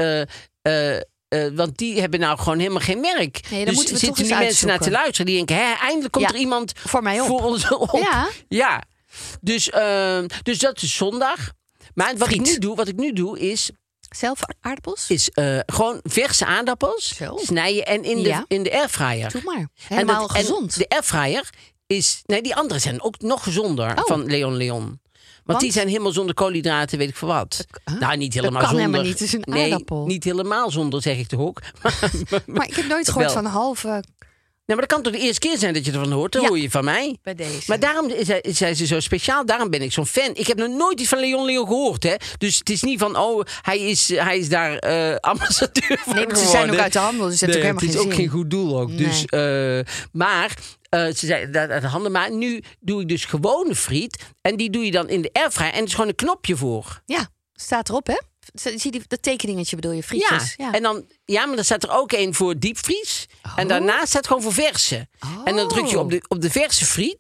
[SPEAKER 3] Want die hebben nou gewoon helemaal geen werk.
[SPEAKER 4] Nee, dan
[SPEAKER 3] dus
[SPEAKER 4] moeten we
[SPEAKER 3] zitten
[SPEAKER 4] toch
[SPEAKER 3] nu
[SPEAKER 4] eens
[SPEAKER 3] mensen naar te
[SPEAKER 4] uitzoeken.
[SPEAKER 3] luisteren. Die denken, eindelijk komt
[SPEAKER 4] Ja,
[SPEAKER 3] er iemand
[SPEAKER 4] voor mij op.
[SPEAKER 3] Voor ons op.
[SPEAKER 4] Ja.
[SPEAKER 3] Ja. Dus dat is zondag. Maar wat ik nu doe is
[SPEAKER 4] Zelf aardappels?
[SPEAKER 3] gewoon verse aardappels
[SPEAKER 4] Zo.
[SPEAKER 3] snijden en
[SPEAKER 4] Ja.
[SPEAKER 3] in de airfryer.
[SPEAKER 4] Doe maar.
[SPEAKER 3] En
[SPEAKER 4] Helemaal
[SPEAKER 3] dat- en
[SPEAKER 4] gezond.
[SPEAKER 3] de airfryer is... Nee, die andere zijn ook nog gezonder
[SPEAKER 4] Oh.
[SPEAKER 3] van Leon. Want die zijn helemaal zonder koolhydraten, weet ik veel wat. Nou, niet helemaal
[SPEAKER 4] kan
[SPEAKER 3] zonder.
[SPEAKER 4] helemaal niet, het is een
[SPEAKER 3] nee,
[SPEAKER 4] aardappel.
[SPEAKER 3] niet helemaal zonder, zeg ik toch ook.
[SPEAKER 4] Maar ik heb nooit gehoord
[SPEAKER 3] Wel.
[SPEAKER 4] van halve
[SPEAKER 3] Nee, maar dat kan toch de eerste keer zijn dat je ervan hoort? Dan
[SPEAKER 4] Ja.
[SPEAKER 3] hoor je van mij.
[SPEAKER 4] bij deze.
[SPEAKER 3] Maar daarom zijn ze zo speciaal. Daarom ben ik zo'n fan. Ik heb nog nooit iets van Leon gehoord. Hè? Dus het is niet van, hij is daar ambassadeur van
[SPEAKER 4] Nee, want ze
[SPEAKER 3] geworden.
[SPEAKER 4] zijn ook uit de handel, dus het heeft ook helemaal
[SPEAKER 3] het is
[SPEAKER 4] geen
[SPEAKER 3] ook
[SPEAKER 4] zin.
[SPEAKER 3] geen goed doel ook.
[SPEAKER 4] Nee.
[SPEAKER 3] Dus, maar ze zei dat uit de handen. Maar nu doe ik dus gewone friet. En die doe je dan in de airfryer. En er is gewoon een knopje voor.
[SPEAKER 4] Ja, staat erop, hè? Zie je dat tekeningetje, bedoel je? Frietjes. Ja.
[SPEAKER 3] En dan, maar dan staat er ook een voor diepvries. En daarnaast staat gewoon voor verse. En dan druk je op de verse friet.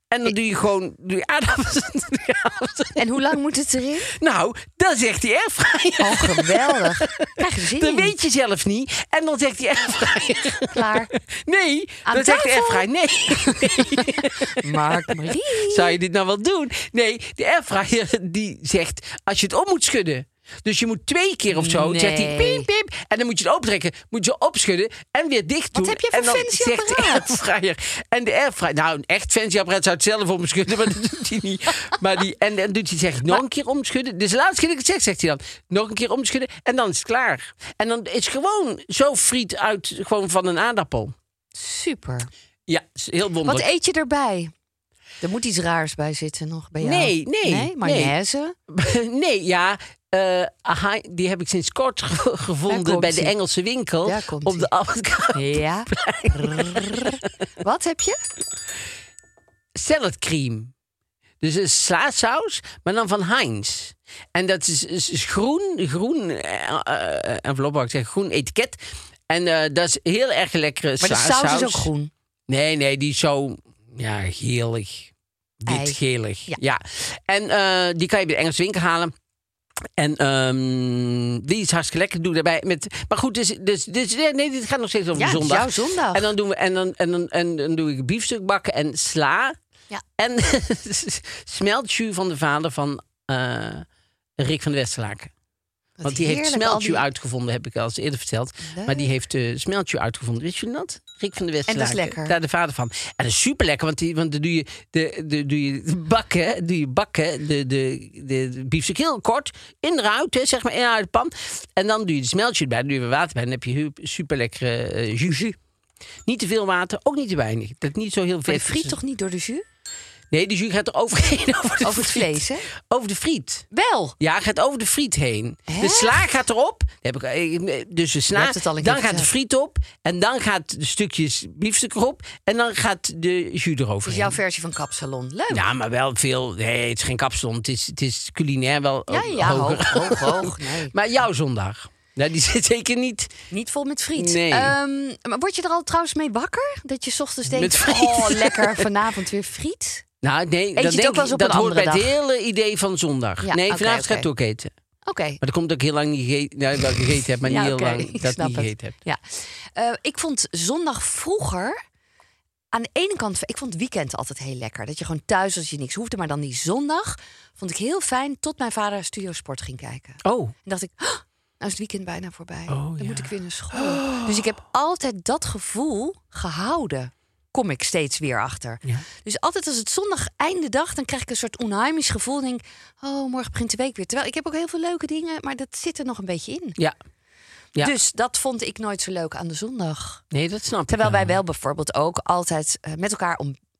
[SPEAKER 3] En dan doe je aardappels.
[SPEAKER 4] En hoe lang moet het erin?
[SPEAKER 3] Nou, dan zegt die airfryer.
[SPEAKER 4] Oh, geweldig. Krijg je zin
[SPEAKER 3] Dat
[SPEAKER 4] in.
[SPEAKER 3] weet je zelf niet. En dan zegt die airfryer.
[SPEAKER 4] Klaar.
[SPEAKER 3] Nee,
[SPEAKER 4] Aan
[SPEAKER 3] dan zegt de
[SPEAKER 4] tafel?
[SPEAKER 3] airfryer. Nee.
[SPEAKER 4] Mark Marie.
[SPEAKER 3] Zou je dit nou wel doen? Nee, de airfryer die zegt als je het op moet schudden. Dus je moet 2 keer of zo,
[SPEAKER 4] Nee.
[SPEAKER 3] zegt hij piep, piep. En dan moet je het opentrekken, moet je opschudden en weer dicht doen.
[SPEAKER 4] Wat heb je voor
[SPEAKER 3] en dan
[SPEAKER 4] fancy
[SPEAKER 3] zegt de
[SPEAKER 4] apparaat?
[SPEAKER 3] airfryer. En de airfryer, nou een echt fancy apparaat zou het zelf omschudden, maar dat doet hij niet. Maar en dan doet hij, zegt nog een keer omschudden. Dus de laatste keer dat ik het zeg, zegt hij dan nog een keer omschudden en dan is het klaar. En dan is gewoon zo friet uit gewoon van een aardappel.
[SPEAKER 4] Super.
[SPEAKER 3] Ja, is heel wonderlijk.
[SPEAKER 4] Wat eet je erbij? Er moet iets raars bij zitten nog bij jou.
[SPEAKER 3] Nee.
[SPEAKER 4] Mayonaise?
[SPEAKER 3] Nee, ja. Die heb ik sinds kort gevonden bij de Engelse winkel.
[SPEAKER 4] Daar komt
[SPEAKER 3] op de Albert
[SPEAKER 4] Ja. Wat heb je?
[SPEAKER 3] salad cream. Dus een slaasaus, maar dan van Heinz. En dat is groen envelop, wou ik zeggen, groen etiket. En dat is heel erg lekkere
[SPEAKER 4] Maar de
[SPEAKER 3] slaasaus.
[SPEAKER 4] saus is ook groen.
[SPEAKER 3] Nee, die is zo gelig. Wit-gelig. Ja. En die kan je bij de Engelse winkel halen. En die is hartstikke lekker. Doe daarbij maar goed, dus dit gaat nog steeds over de zondag.
[SPEAKER 4] Ja, jouw zondag.
[SPEAKER 3] En dan doen we en dan doe ik biefstuk bakken en sla.
[SPEAKER 4] Ja.
[SPEAKER 3] En smeltjus van de vader van Rick van de Westerlaken. Want die heeft smeltjus uitgevonden, heb ik al eens eerder verteld.
[SPEAKER 4] Leuk.
[SPEAKER 3] Maar die heeft smeltjus uitgevonden. Weet je dat? Rick van de Westerlaken.
[SPEAKER 4] En dat is lekker.
[SPEAKER 3] Daar de vader van. En dat is super lekker, want dan doe je bakken, de biefstuk heel kort in de ruit, hè, zeg maar, in de pan. En dan doe je de smeltjus bij, dan doe je weer water bij. Dan heb je super lekkere jus. Niet te veel water, ook niet te weinig. Dat niet zo heel
[SPEAKER 4] Maar
[SPEAKER 3] vet.
[SPEAKER 4] je friet toch niet door de jus?
[SPEAKER 3] Nee, de jus gaat er overheen.
[SPEAKER 4] Over het vlees, hè?
[SPEAKER 3] Over de friet.
[SPEAKER 4] Wel.
[SPEAKER 3] Ja, gaat over de friet heen.
[SPEAKER 4] Hè?
[SPEAKER 3] De sla gaat erop. Dus de sla,
[SPEAKER 4] hebt het al een
[SPEAKER 3] dan
[SPEAKER 4] keer
[SPEAKER 3] gaat de
[SPEAKER 4] verteld.
[SPEAKER 3] friet op. En dan gaat de stukjes biefstuk erop. En dan gaat de jus
[SPEAKER 4] Dat is
[SPEAKER 3] eroverheen.
[SPEAKER 4] jouw versie van kapsalon. Leuk.
[SPEAKER 3] Ja, maar wel veel. Nee, het is geen kapsalon. Het is culinair wel
[SPEAKER 4] Ja,
[SPEAKER 3] hoger.
[SPEAKER 4] hoog. Nee.
[SPEAKER 3] Maar jouw zondag? Nou, die zit zeker niet.
[SPEAKER 4] Niet vol met friet.
[SPEAKER 3] Nee.
[SPEAKER 4] Maar word je er al trouwens mee wakker? Dat je 's ochtends denkt,
[SPEAKER 3] Met friet.
[SPEAKER 4] oh, lekker, vanavond weer friet?
[SPEAKER 3] Nou, nee,
[SPEAKER 4] je
[SPEAKER 3] dat,
[SPEAKER 4] het
[SPEAKER 3] denk
[SPEAKER 4] ook wel eens
[SPEAKER 3] ik,
[SPEAKER 4] op
[SPEAKER 3] dat
[SPEAKER 4] een
[SPEAKER 3] hoort bij
[SPEAKER 4] andere
[SPEAKER 3] het hele idee van zondag.
[SPEAKER 4] Ja,
[SPEAKER 3] nee,
[SPEAKER 4] oké,
[SPEAKER 3] vanavond ga ik
[SPEAKER 4] oké.
[SPEAKER 3] het ook eten.
[SPEAKER 4] Oké.
[SPEAKER 3] Maar dat komt ook heel lang niet gegeten. Nou, wel gegeten heb, maar niet
[SPEAKER 4] Ja,
[SPEAKER 3] heel
[SPEAKER 4] oké,
[SPEAKER 3] lang
[SPEAKER 4] ik
[SPEAKER 3] dat
[SPEAKER 4] snap
[SPEAKER 3] niet
[SPEAKER 4] het.
[SPEAKER 3] gegeten heb.
[SPEAKER 4] Ja. Ik vond zondag vroeger aan de ene kant, ik vond het weekend altijd heel lekker. Dat je gewoon thuis, als je niks hoefde. Maar dan die zondag vond ik heel fijn tot mijn vader Studio Sport ging kijken.
[SPEAKER 3] Oh,
[SPEAKER 4] En dacht ik, nou is het weekend bijna voorbij. Dan
[SPEAKER 3] ja.
[SPEAKER 4] moet ik weer naar school. Dus ik heb altijd dat gevoel gehouden. Kom ik steeds weer achter.
[SPEAKER 3] Ja.
[SPEAKER 4] Dus altijd als het zondag einde dag, dan krijg ik een soort onheimisch gevoel. En denk, oh, morgen begint de week weer. Terwijl ik heb ook heel veel leuke dingen, maar dat zit er nog een beetje in.
[SPEAKER 3] ja. Ja.
[SPEAKER 4] Dus dat vond ik nooit zo leuk aan de zondag.
[SPEAKER 3] Nee, dat snap ik.
[SPEAKER 4] Terwijl wij wel bijvoorbeeld ook altijd met elkaar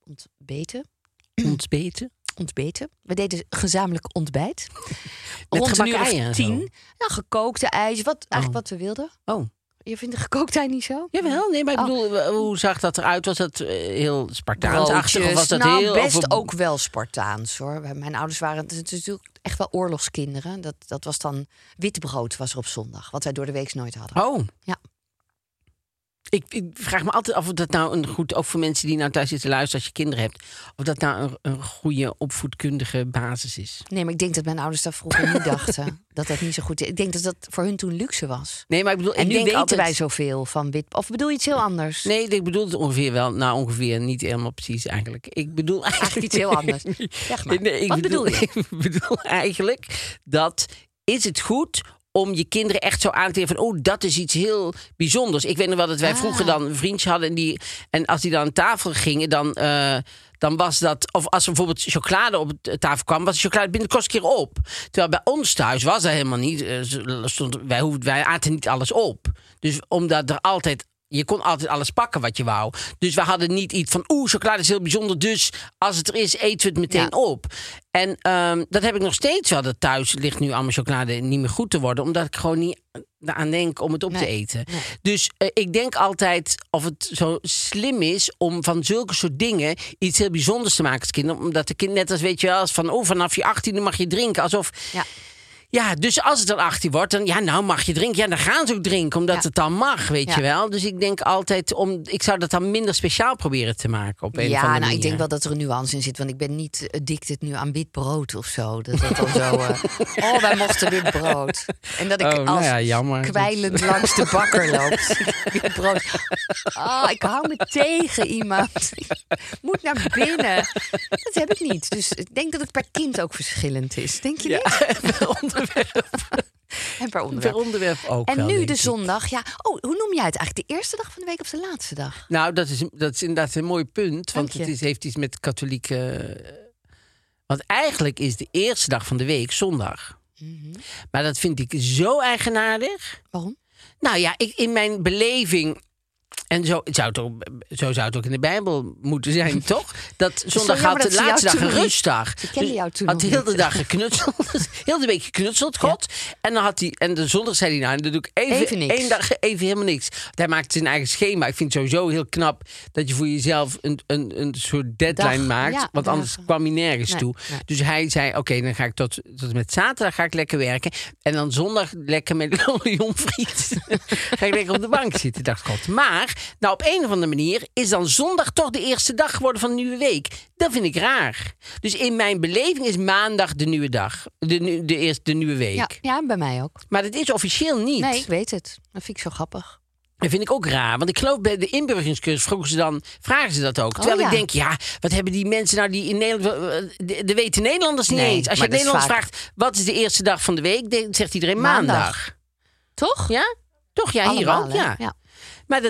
[SPEAKER 4] ontbeten. We deden gezamenlijk ontbijt.
[SPEAKER 3] Met
[SPEAKER 4] Rond een uur
[SPEAKER 3] gebakken eieren
[SPEAKER 4] of
[SPEAKER 3] en zo?
[SPEAKER 4] 10. Ja, gekookte ijs. Eigenlijk wat we wilden.
[SPEAKER 3] Oh,
[SPEAKER 4] Je vindt de gekookte ei niet zo?
[SPEAKER 3] jawel. Nee, maar ik
[SPEAKER 4] Oh.
[SPEAKER 3] bedoel, hoe zag dat eruit? Was dat heel Spartaansachtig? Of was dat
[SPEAKER 4] nou,
[SPEAKER 3] heel...
[SPEAKER 4] best
[SPEAKER 3] over-
[SPEAKER 4] ook wel Spartaans, hoor. Mijn ouders waren het is natuurlijk echt wel oorlogskinderen. Dat was dan witbrood was er op zondag. Wat wij door de week nooit hadden.
[SPEAKER 3] Oh.
[SPEAKER 4] Ja.
[SPEAKER 3] Ik vraag me altijd af of dat nou ook voor mensen die nou thuis zitten luisteren als je kinderen hebt, of dat nou een goede opvoedkundige basis is.
[SPEAKER 4] Nee, maar ik denk dat mijn ouders daar vroeger niet dachten. Dat niet zo goed is. Ik denk dat dat voor hun toen luxe was.
[SPEAKER 3] Nee, maar ik bedoel,
[SPEAKER 4] En
[SPEAKER 3] ik
[SPEAKER 4] nu
[SPEAKER 3] denk
[SPEAKER 4] weten
[SPEAKER 3] altijd...
[SPEAKER 4] wij zoveel van wit. Of bedoel je iets heel anders?
[SPEAKER 3] Nee, ik bedoel het ongeveer wel. Nou, ongeveer niet helemaal precies eigenlijk. Ik bedoel
[SPEAKER 4] Eigenlijk iets heel anders. Zeg maar.
[SPEAKER 3] Nee,
[SPEAKER 4] Wat bedoel je?
[SPEAKER 3] Ik bedoel eigenlijk dat is het goed om je kinderen echt zo aan te leren van, oh, dat is iets heel bijzonders. Ik weet nog wel dat wij vroeger dan een vriendje hadden en als die dan aan tafel gingen, dan was dat, of als er bijvoorbeeld chocolade op de tafel kwam, was de chocolade binnen de kortste keer op. Terwijl bij ons thuis was dat helemaal niet. Wij aten niet alles op. Dus omdat er altijd, je kon altijd alles pakken wat je wou. Dus we hadden niet iets van, chocolade is heel bijzonder, dus als het er is, eten we het meteen op. En dat heb ik nog steeds wel. Dat thuis ligt nu allemaal chocolade niet meer goed te worden, omdat ik gewoon niet aan denk om het op te eten.
[SPEAKER 4] Nee.
[SPEAKER 3] Dus ik denk altijd of het zo slim is om van zulke soort dingen iets heel bijzonders te maken als kind. Omdat de kind net als, weet je wel, als van, vanaf je 18e mag je drinken. Alsof...
[SPEAKER 4] Ja.
[SPEAKER 3] Ja, dus als het dan 18 wordt, dan mag je drinken. Ja, dan gaan ze ook drinken, omdat het dan mag, weet je wel. Dus ik denk altijd, ik zou dat dan minder speciaal proberen te maken op een of andere manier.
[SPEAKER 4] Ik denk wel dat er een nuance in zit. Want ik ben niet addicted nu aan wit brood of zo. Dat dan zo... wij mochten wit brood. En dat ik kwijlend langs de bakker loop. Wit brood. Ik hou me tegen iemand. Ik moet naar binnen. Dat heb ik niet. Dus ik denk dat het per kind ook verschillend is. Denk je niet?
[SPEAKER 3] Per onderwerp.
[SPEAKER 4] En per
[SPEAKER 3] onderwerp ook.
[SPEAKER 4] En
[SPEAKER 3] wel,
[SPEAKER 4] nu de zondag. Ja. hoe noem jij het eigenlijk? De eerste dag van de week of de laatste dag?
[SPEAKER 3] Nou, dat is inderdaad een mooi punt. Want het heeft iets met katholieke... Want eigenlijk is de eerste dag van de week zondag. Mm-hmm. Maar dat vind ik zo eigenaardig.
[SPEAKER 4] Waarom?
[SPEAKER 3] Nou ja, in mijn beleving... En zo zou het ook in de Bijbel moeten zijn, toch? Dat zondag had de laatste dag een rustdag.
[SPEAKER 4] Ze kende jou toen
[SPEAKER 3] had de hele dag geknutseld. Heel de week geknutseld, God. Ja. En dan had hij... En de zondag zei hij, dan doe ik even niks. 1 dag even helemaal niks. Hij maakte zijn eigen schema. Ik vind het sowieso heel knap dat je voor jezelf een soort deadline maakt. Ja, want anders kwam hij nergens toe. Nee. Dus hij zei, oké, dan ga ik tot met zaterdag ga ik lekker werken. En dan zondag lekker met jongfriet. Ga ik lekker op de bank zitten, dacht God. Maar... Nou, op een of andere manier is dan zondag toch de eerste dag geworden van de nieuwe week. Dat vind ik raar. Dus in mijn beleving is maandag de nieuwe dag. De nieuwe week.
[SPEAKER 4] Ja, bij mij ook.
[SPEAKER 3] Maar dat is officieel niet.
[SPEAKER 4] Nee, ik weet het. Dat vind ik zo grappig.
[SPEAKER 3] Dat vind ik ook raar. Want ik geloof bij de inburgeringscursus vragen ze dat ook. Terwijl ik denk, wat hebben die mensen nou die in Nederland... Dat weten Nederlanders niet eens. Als je het Nederlands vraagt, wat is de eerste dag van de week? Dan zegt iedereen maandag.
[SPEAKER 4] Toch?
[SPEAKER 3] Ja? Toch? Ja,
[SPEAKER 4] allemaal,
[SPEAKER 3] hier ook. Ja. Maar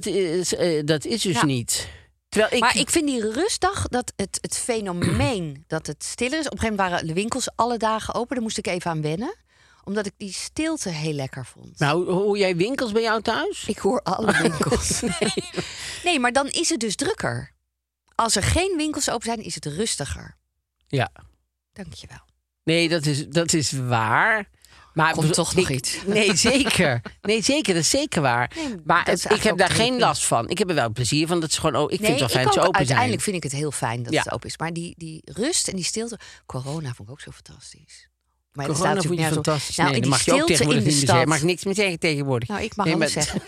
[SPEAKER 3] dat is dus niet.
[SPEAKER 4] Maar ik vind die rustdag, dat het fenomeen dat het stiller is. Op een gegeven moment waren de winkels alle dagen open. Daar moest ik even aan wennen. Omdat ik die stilte heel lekker vond.
[SPEAKER 3] Nou, hoor jij winkels bij jou thuis?
[SPEAKER 4] Ik hoor alle winkels. Nee, maar dan is het dus drukker. Als er geen winkels open zijn, is het rustiger.
[SPEAKER 3] Ja.
[SPEAKER 4] Dankjewel.
[SPEAKER 3] Nee, dat is waar. Maar
[SPEAKER 4] komt toch nog iets.
[SPEAKER 3] Nee, zeker. Nee, zeker. Dat is zeker waar. Nee, maar ik heb daar geen last van. Ik heb er wel plezier van dat ze gewoon... Ik vind het wel fijn dat ze open zijn.
[SPEAKER 4] Uiteindelijk vind ik het heel fijn dat het open is. Maar die rust en die stilte... Corona vond ik ook zo fantastisch. Maar
[SPEAKER 3] corona vond je fantastisch.
[SPEAKER 4] Nou,
[SPEAKER 3] nee, dat mag je ook tegenwoordig niet meer zeggen. Mag ik niks meer zeggen tegenwoordig.
[SPEAKER 4] Nou, ik mag alles zeggen.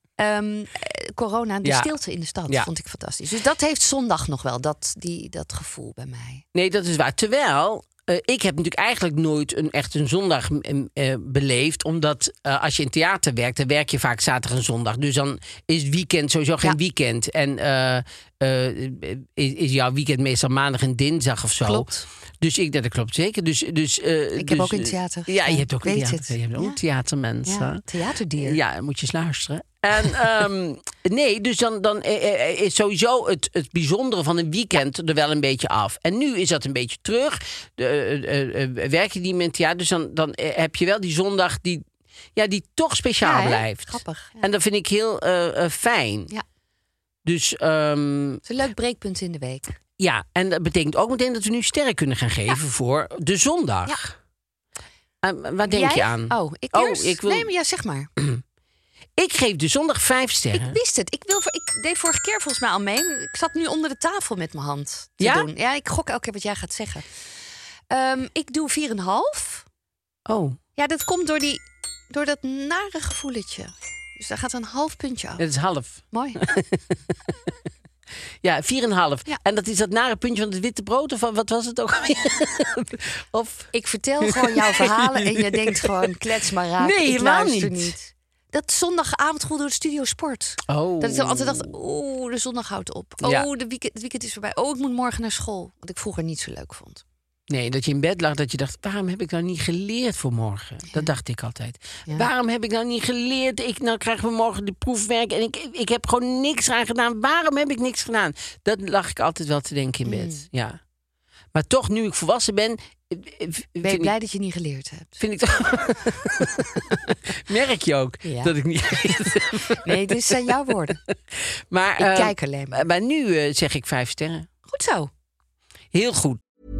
[SPEAKER 4] Corona, de stilte in de stad vond ik fantastisch. Dus dat heeft zondag nog wel, dat gevoel bij mij.
[SPEAKER 3] Nee, dat is waar. Terwijl... ik heb natuurlijk eigenlijk nooit een zondag beleefd. Omdat als je in theater werkt, dan werk je vaak zaterdag en zondag. Dus dan is het weekend sowieso geen weekend. En is jouw weekend meestal maandag en dinsdag of zo.
[SPEAKER 4] Klopt.
[SPEAKER 3] Dus dat klopt zeker.
[SPEAKER 4] Ik heb ook in theater.
[SPEAKER 3] Ja, je hebt ook in theater. Je hebt ook theatermens.
[SPEAKER 4] Ja, theaterdier.
[SPEAKER 3] Ja, moet je eens luisteren. En nee, dus dan is sowieso het bijzondere van een weekend er wel een beetje af. En nu is dat een beetje terug. Werk je niet meer in theater. Dus dan heb je wel die zondag die toch speciaal blijft.
[SPEAKER 4] Grappig. Ja.
[SPEAKER 3] En dat vind ik heel fijn.
[SPEAKER 4] Ja.
[SPEAKER 3] Dus,
[SPEAKER 4] het is een leuk breekpunt in de week.
[SPEAKER 3] Ja, en dat betekent ook meteen dat we nu sterren kunnen gaan geven voor de zondag. Ja. Waar denk je aan?
[SPEAKER 4] Oh, ik wil... Nee, maar zeg maar.
[SPEAKER 3] Ik geef de zondag 5 sterren.
[SPEAKER 4] Ik wist het. Ik deed vorige keer volgens mij al mee. Ik zat nu onder de tafel met mijn hand te doen. Ja, ik gok elke keer wat jij gaat zeggen. Ik doe 4,5.
[SPEAKER 3] Oh. Ja,
[SPEAKER 4] dat komt door dat nare gevoeletje. Dus daar gaat een half puntje af.
[SPEAKER 3] Dat is half.
[SPEAKER 4] Mooi.
[SPEAKER 3] Ja, 4,5. Ja. En dat is dat nare puntje van het witte brood? Of wat was het ook alweer? Of...
[SPEAKER 4] Ik vertel gewoon jouw verhalen en je denkt gewoon klets maar raak.
[SPEAKER 3] Nee, helemaal niet.
[SPEAKER 4] Dat zondagavondgevoel door de Studio Sport.
[SPEAKER 3] Oh.
[SPEAKER 4] Dat ik dan altijd dacht, de zondag houdt op. Het weekend is voorbij. Ik moet morgen naar school. Wat ik vroeger niet zo leuk vond.
[SPEAKER 3] Nee, dat je in bed lag, dat je dacht, waarom heb ik nou niet geleerd voor morgen? Ja. Dat dacht ik altijd. Ja. Waarom heb ik nou niet geleerd? Nou krijgen we morgen de proefwerk en ik heb gewoon niks aan gedaan. Waarom heb ik niks gedaan? Dat lag ik altijd wel te denken in bed. Ja. Maar toch, nu ik volwassen ben...
[SPEAKER 4] Ben je blij dat je niet geleerd hebt?
[SPEAKER 3] Vind ik toch... Merk je ook dat ik niet geleerd heb?
[SPEAKER 4] Nee, dit zijn jouw woorden.
[SPEAKER 3] Maar,
[SPEAKER 4] ik kijk alleen maar.
[SPEAKER 3] Maar nu zeg ik 5 sterren.
[SPEAKER 4] Goed zo.
[SPEAKER 3] Heel goed.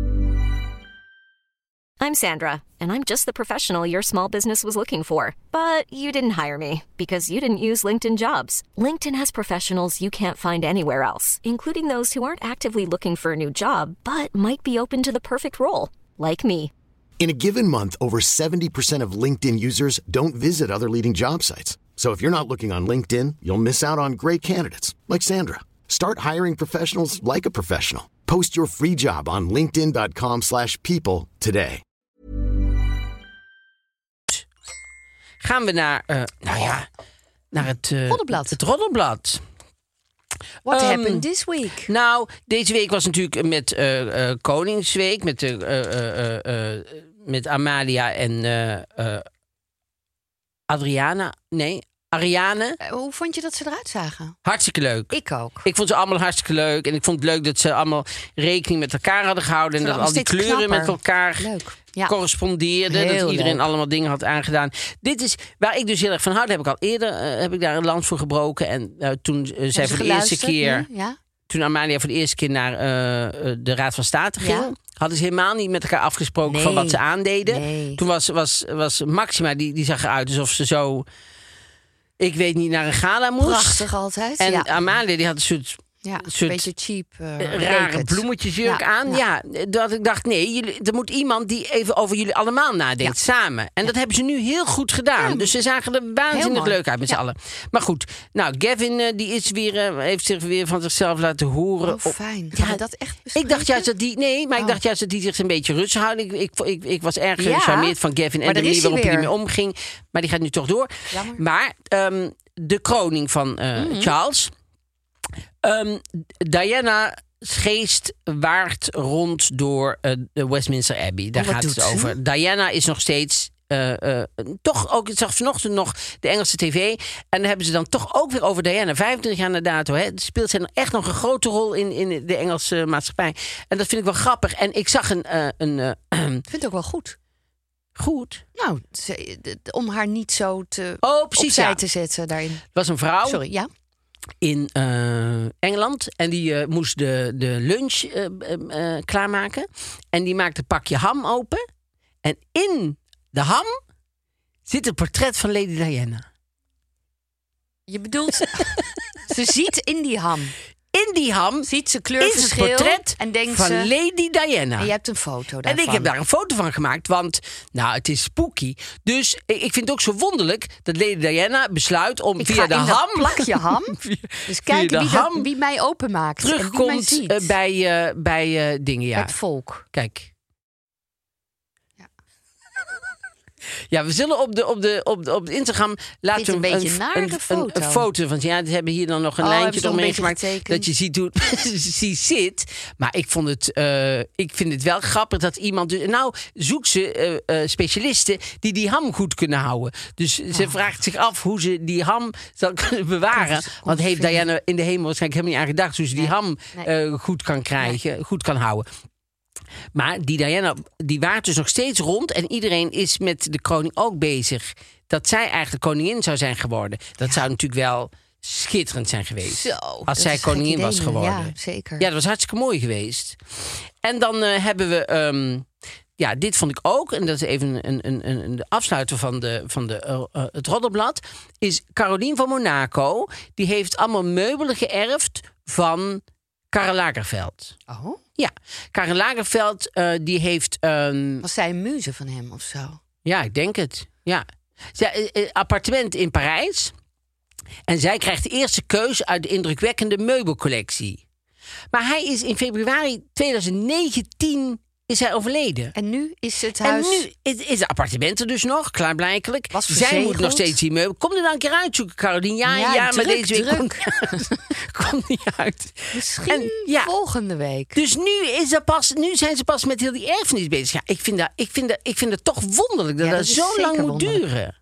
[SPEAKER 5] I'm Sandra, and I'm just the professional your small business was looking for. But you didn't hire me, because you didn't use LinkedIn Jobs. LinkedIn has professionals you can't find anywhere else, including those who aren't actively looking for a new job, but might be open to the perfect role, like me.
[SPEAKER 2] In a given month, over 70% of LinkedIn users don't visit other leading job sites. So if you're not looking on LinkedIn, you'll miss out on great candidates like Sandra. Start hiring professionals like a professional. Post your free job on linkedin.com/people today.
[SPEAKER 3] Gaan we naar, naar het
[SPEAKER 4] Roddelblad.
[SPEAKER 3] Het Roddelblad.
[SPEAKER 4] What happened this week?
[SPEAKER 3] Nou, deze week was natuurlijk met Koningsweek, met Amalia en Ariane.
[SPEAKER 4] Hoe vond je dat ze eruit zagen?
[SPEAKER 3] Hartstikke leuk.
[SPEAKER 4] Ik ook.
[SPEAKER 3] Ik vond ze allemaal hartstikke leuk. En ik vond het leuk dat ze allemaal rekening met elkaar hadden gehouden. En dat al die kleuren met elkaar correspondeerden.
[SPEAKER 4] Heel
[SPEAKER 3] dat iedereen
[SPEAKER 4] leuk.
[SPEAKER 3] allemaal dingen had aangedaan. Dit is waar ik dus heel erg van hou. Daar heb ik al eerder daar een lans voor gebroken. En toen zij voor de eerste keer...
[SPEAKER 4] Ja?
[SPEAKER 3] Toen Amalia voor de eerste keer naar de Raad van State ging... hadden ze helemaal niet met elkaar afgesproken van wat ze aandeden.
[SPEAKER 4] Nee.
[SPEAKER 3] Toen was Maxima, die zag eruit alsof ze zo... Ik weet niet, naar een gala moest.
[SPEAKER 4] Prachtig altijd.
[SPEAKER 3] En Amalia, die had een soort
[SPEAKER 4] een
[SPEAKER 3] soort
[SPEAKER 4] beetje cheap.
[SPEAKER 3] rare bloemetjesjurk aan. Ja, dat ik dacht, nee, er moet iemand die even over jullie allemaal nadenkt, samen. En dat hebben ze nu heel goed gedaan. Dus ze zagen er waanzinnig leuk uit met z'n allen. Maar goed, nou, Gavin die is weer, heeft zich weer van zichzelf laten horen.
[SPEAKER 4] Oh, fijn.
[SPEAKER 3] Ja,
[SPEAKER 4] dat echt
[SPEAKER 3] ik dacht juist dat die, ik dacht juist dat die zich een beetje rustig houden. Ik was erg gecharmeerd van Gavin en de manier waarop hij ermee omging. Maar die gaat nu toch door.
[SPEAKER 4] Jammer.
[SPEAKER 3] Maar de kroning van Charles... Diana's geest waart rond door de Westminster Abbey. Daar gaat het over. Diana is nog steeds... toch ook, ik zag vanochtend nog de Engelse tv. En dan hebben ze dan toch ook weer over Diana. 25 jaar na dato. Speelt zij echt nog een grote rol in de Engelse maatschappij. En dat vind ik wel grappig. En ik zag
[SPEAKER 4] ik vind het ook wel goed.
[SPEAKER 3] Goed.
[SPEAKER 4] Nou, om haar niet zo opzij te zetten daarin.
[SPEAKER 3] Het was een vrouw.
[SPEAKER 4] Sorry, ja.
[SPEAKER 3] In Engeland. En die moest de lunch klaarmaken. En die maakte een pakje ham open. En in de ham zit een portret van Lady Diana.
[SPEAKER 4] Je bedoelt, ze ziet in die ham.
[SPEAKER 3] In die ham
[SPEAKER 4] ziet ze kleurverschil
[SPEAKER 3] is het portret
[SPEAKER 4] en denkt
[SPEAKER 3] van
[SPEAKER 4] ze,
[SPEAKER 3] Lady Diana.
[SPEAKER 4] En je hebt een foto daarvan.
[SPEAKER 3] En ik heb daar een foto van gemaakt, want het is spooky. Dus ik vind het ook zo wonderlijk dat Lady Diana besluit om via de ham...
[SPEAKER 4] plakje ham. Dus kijken wie mij openmaakt.
[SPEAKER 3] Terugkomt
[SPEAKER 4] en wie mij ziet.
[SPEAKER 3] bij dingen, ja.
[SPEAKER 4] Het volk.
[SPEAKER 3] Kijk. Ja, we zullen op de Instagram laten
[SPEAKER 4] een beetje naar de foto.
[SPEAKER 3] Een foto van. Ja, we hebben hier dan nog een lijntje eromheen gemaakt dat je ziet hoe het zit. Maar ik vind het wel grappig dat iemand. Zoekt ze specialisten die ham goed kunnen houden. Dus ze vraagt zich af hoe ze die ham zal kunnen bewaren. Want heeft Diana in de hemel waarschijnlijk helemaal niet aan gedacht hoe ze die ham goed kan krijgen, goed kan houden. Maar die Diana, die waart dus nog steeds rond. En iedereen is met de kroning ook bezig. Dat zij eigenlijk koningin zou zijn geworden. Dat zou natuurlijk wel schitterend zijn geweest.
[SPEAKER 4] Zo,
[SPEAKER 3] als zij koningin was geworden.
[SPEAKER 4] Ja, zeker.
[SPEAKER 3] Ja, dat was hartstikke mooi geweest. En dan hebben we... dit vond ik ook. En dat is even de afsluiter van het Roddelblad. Is Caroline van Monaco. Die heeft allemaal meubelen geërfd van Karel Lagerfeld.
[SPEAKER 4] Oh?
[SPEAKER 3] Ja, Karel Lagerfeld die heeft...
[SPEAKER 4] Was zij een muze van hem of zo?
[SPEAKER 3] Ja, ik denk het. Ja. Appartement in Parijs. En zij krijgt de eerste keus uit de indrukwekkende meubelcollectie. Maar hij is in februari 2019 is hij overleden.
[SPEAKER 4] En nu is het huis...
[SPEAKER 3] En nu is het appartement er dus nog, klaarblijkelijk.
[SPEAKER 4] Zij
[SPEAKER 3] moet nog steeds die meubel. Kom er dan een keer uitzoeken, Caroline. Ja, maar deze week komt niet uit.
[SPEAKER 4] Misschien volgende week.
[SPEAKER 3] Dus nu zijn ze pas met heel die erfenis bezig. Ja, ik vind het toch wonderlijk dat zo lang moet duren.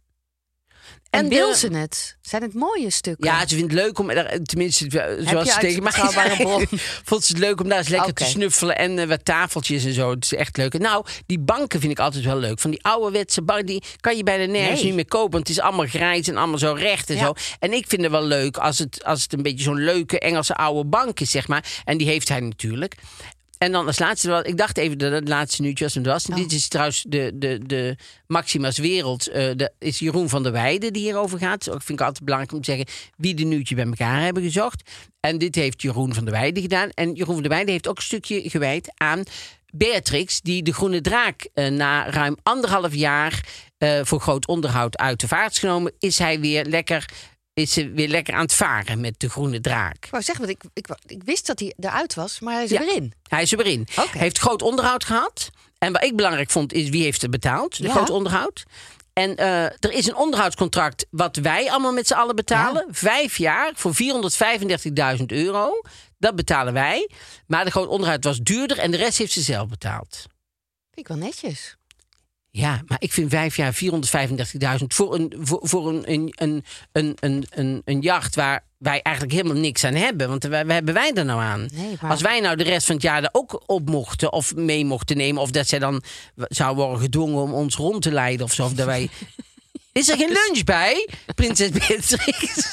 [SPEAKER 4] En wil ze het? Zijn het mooie stukken?
[SPEAKER 3] Ja, ze vindt het leuk om... Tenminste, zoals ze tegen mij zei, vond ze het leuk om daar eens lekker te snuffelen. En wat tafeltjes en zo. Het is echt leuk. Nou, die banken vind ik altijd wel leuk. Van die ouderwetse banken, die kan je bijna nergens niet meer kopen. Want het is allemaal grijs en allemaal zo recht en zo. En ik vind het wel leuk als het een beetje zo'n leuke Engelse oude bank is, zeg maar. En die heeft hij natuurlijk. En dan als laatste, ik dacht even dat het laatste nieuwtje was. Dit is trouwens de Maxima's Wereld. Is Jeroen van der Weijden die hierover gaat. Dat vind ik altijd belangrijk om te zeggen wie de nieuwtje bij elkaar hebben gezocht. En dit heeft Jeroen van der Weijden gedaan. En Jeroen van der Weijden heeft ook een stukje gewijd aan Beatrix, die de Groene Draak na ruim 1,5 jaar voor groot onderhoud uit de vaart is genomen, is ze weer lekker aan het varen met de Groene Draak.
[SPEAKER 4] Ik wou zeggen, want ik wist dat hij eruit was, maar hij is er weer in.
[SPEAKER 3] Hij is er weer in.
[SPEAKER 4] Okay.
[SPEAKER 3] Hij heeft groot onderhoud gehad. En wat ik belangrijk vond, is wie heeft het betaald? De groot onderhoud. En er is een onderhoudscontract wat wij allemaal met z'n allen betalen. 5 jaar voor €435.000. Dat betalen wij. Maar de groot onderhoud was duurder en de rest heeft ze zelf betaald.
[SPEAKER 4] Vind ik wel netjes.
[SPEAKER 3] Ja, maar ik vind 5 jaar 435.000 voor een jacht waar wij eigenlijk helemaal niks aan hebben. Want waar hebben wij er nou aan?
[SPEAKER 4] Nee, maar...
[SPEAKER 3] Als wij nou de rest van het jaar er ook op mochten of mee mochten nemen, of dat zij dan zou worden gedwongen om ons rond te leiden of zo. Of dat wij... Is er geen lunch bij, prinses Beatrix?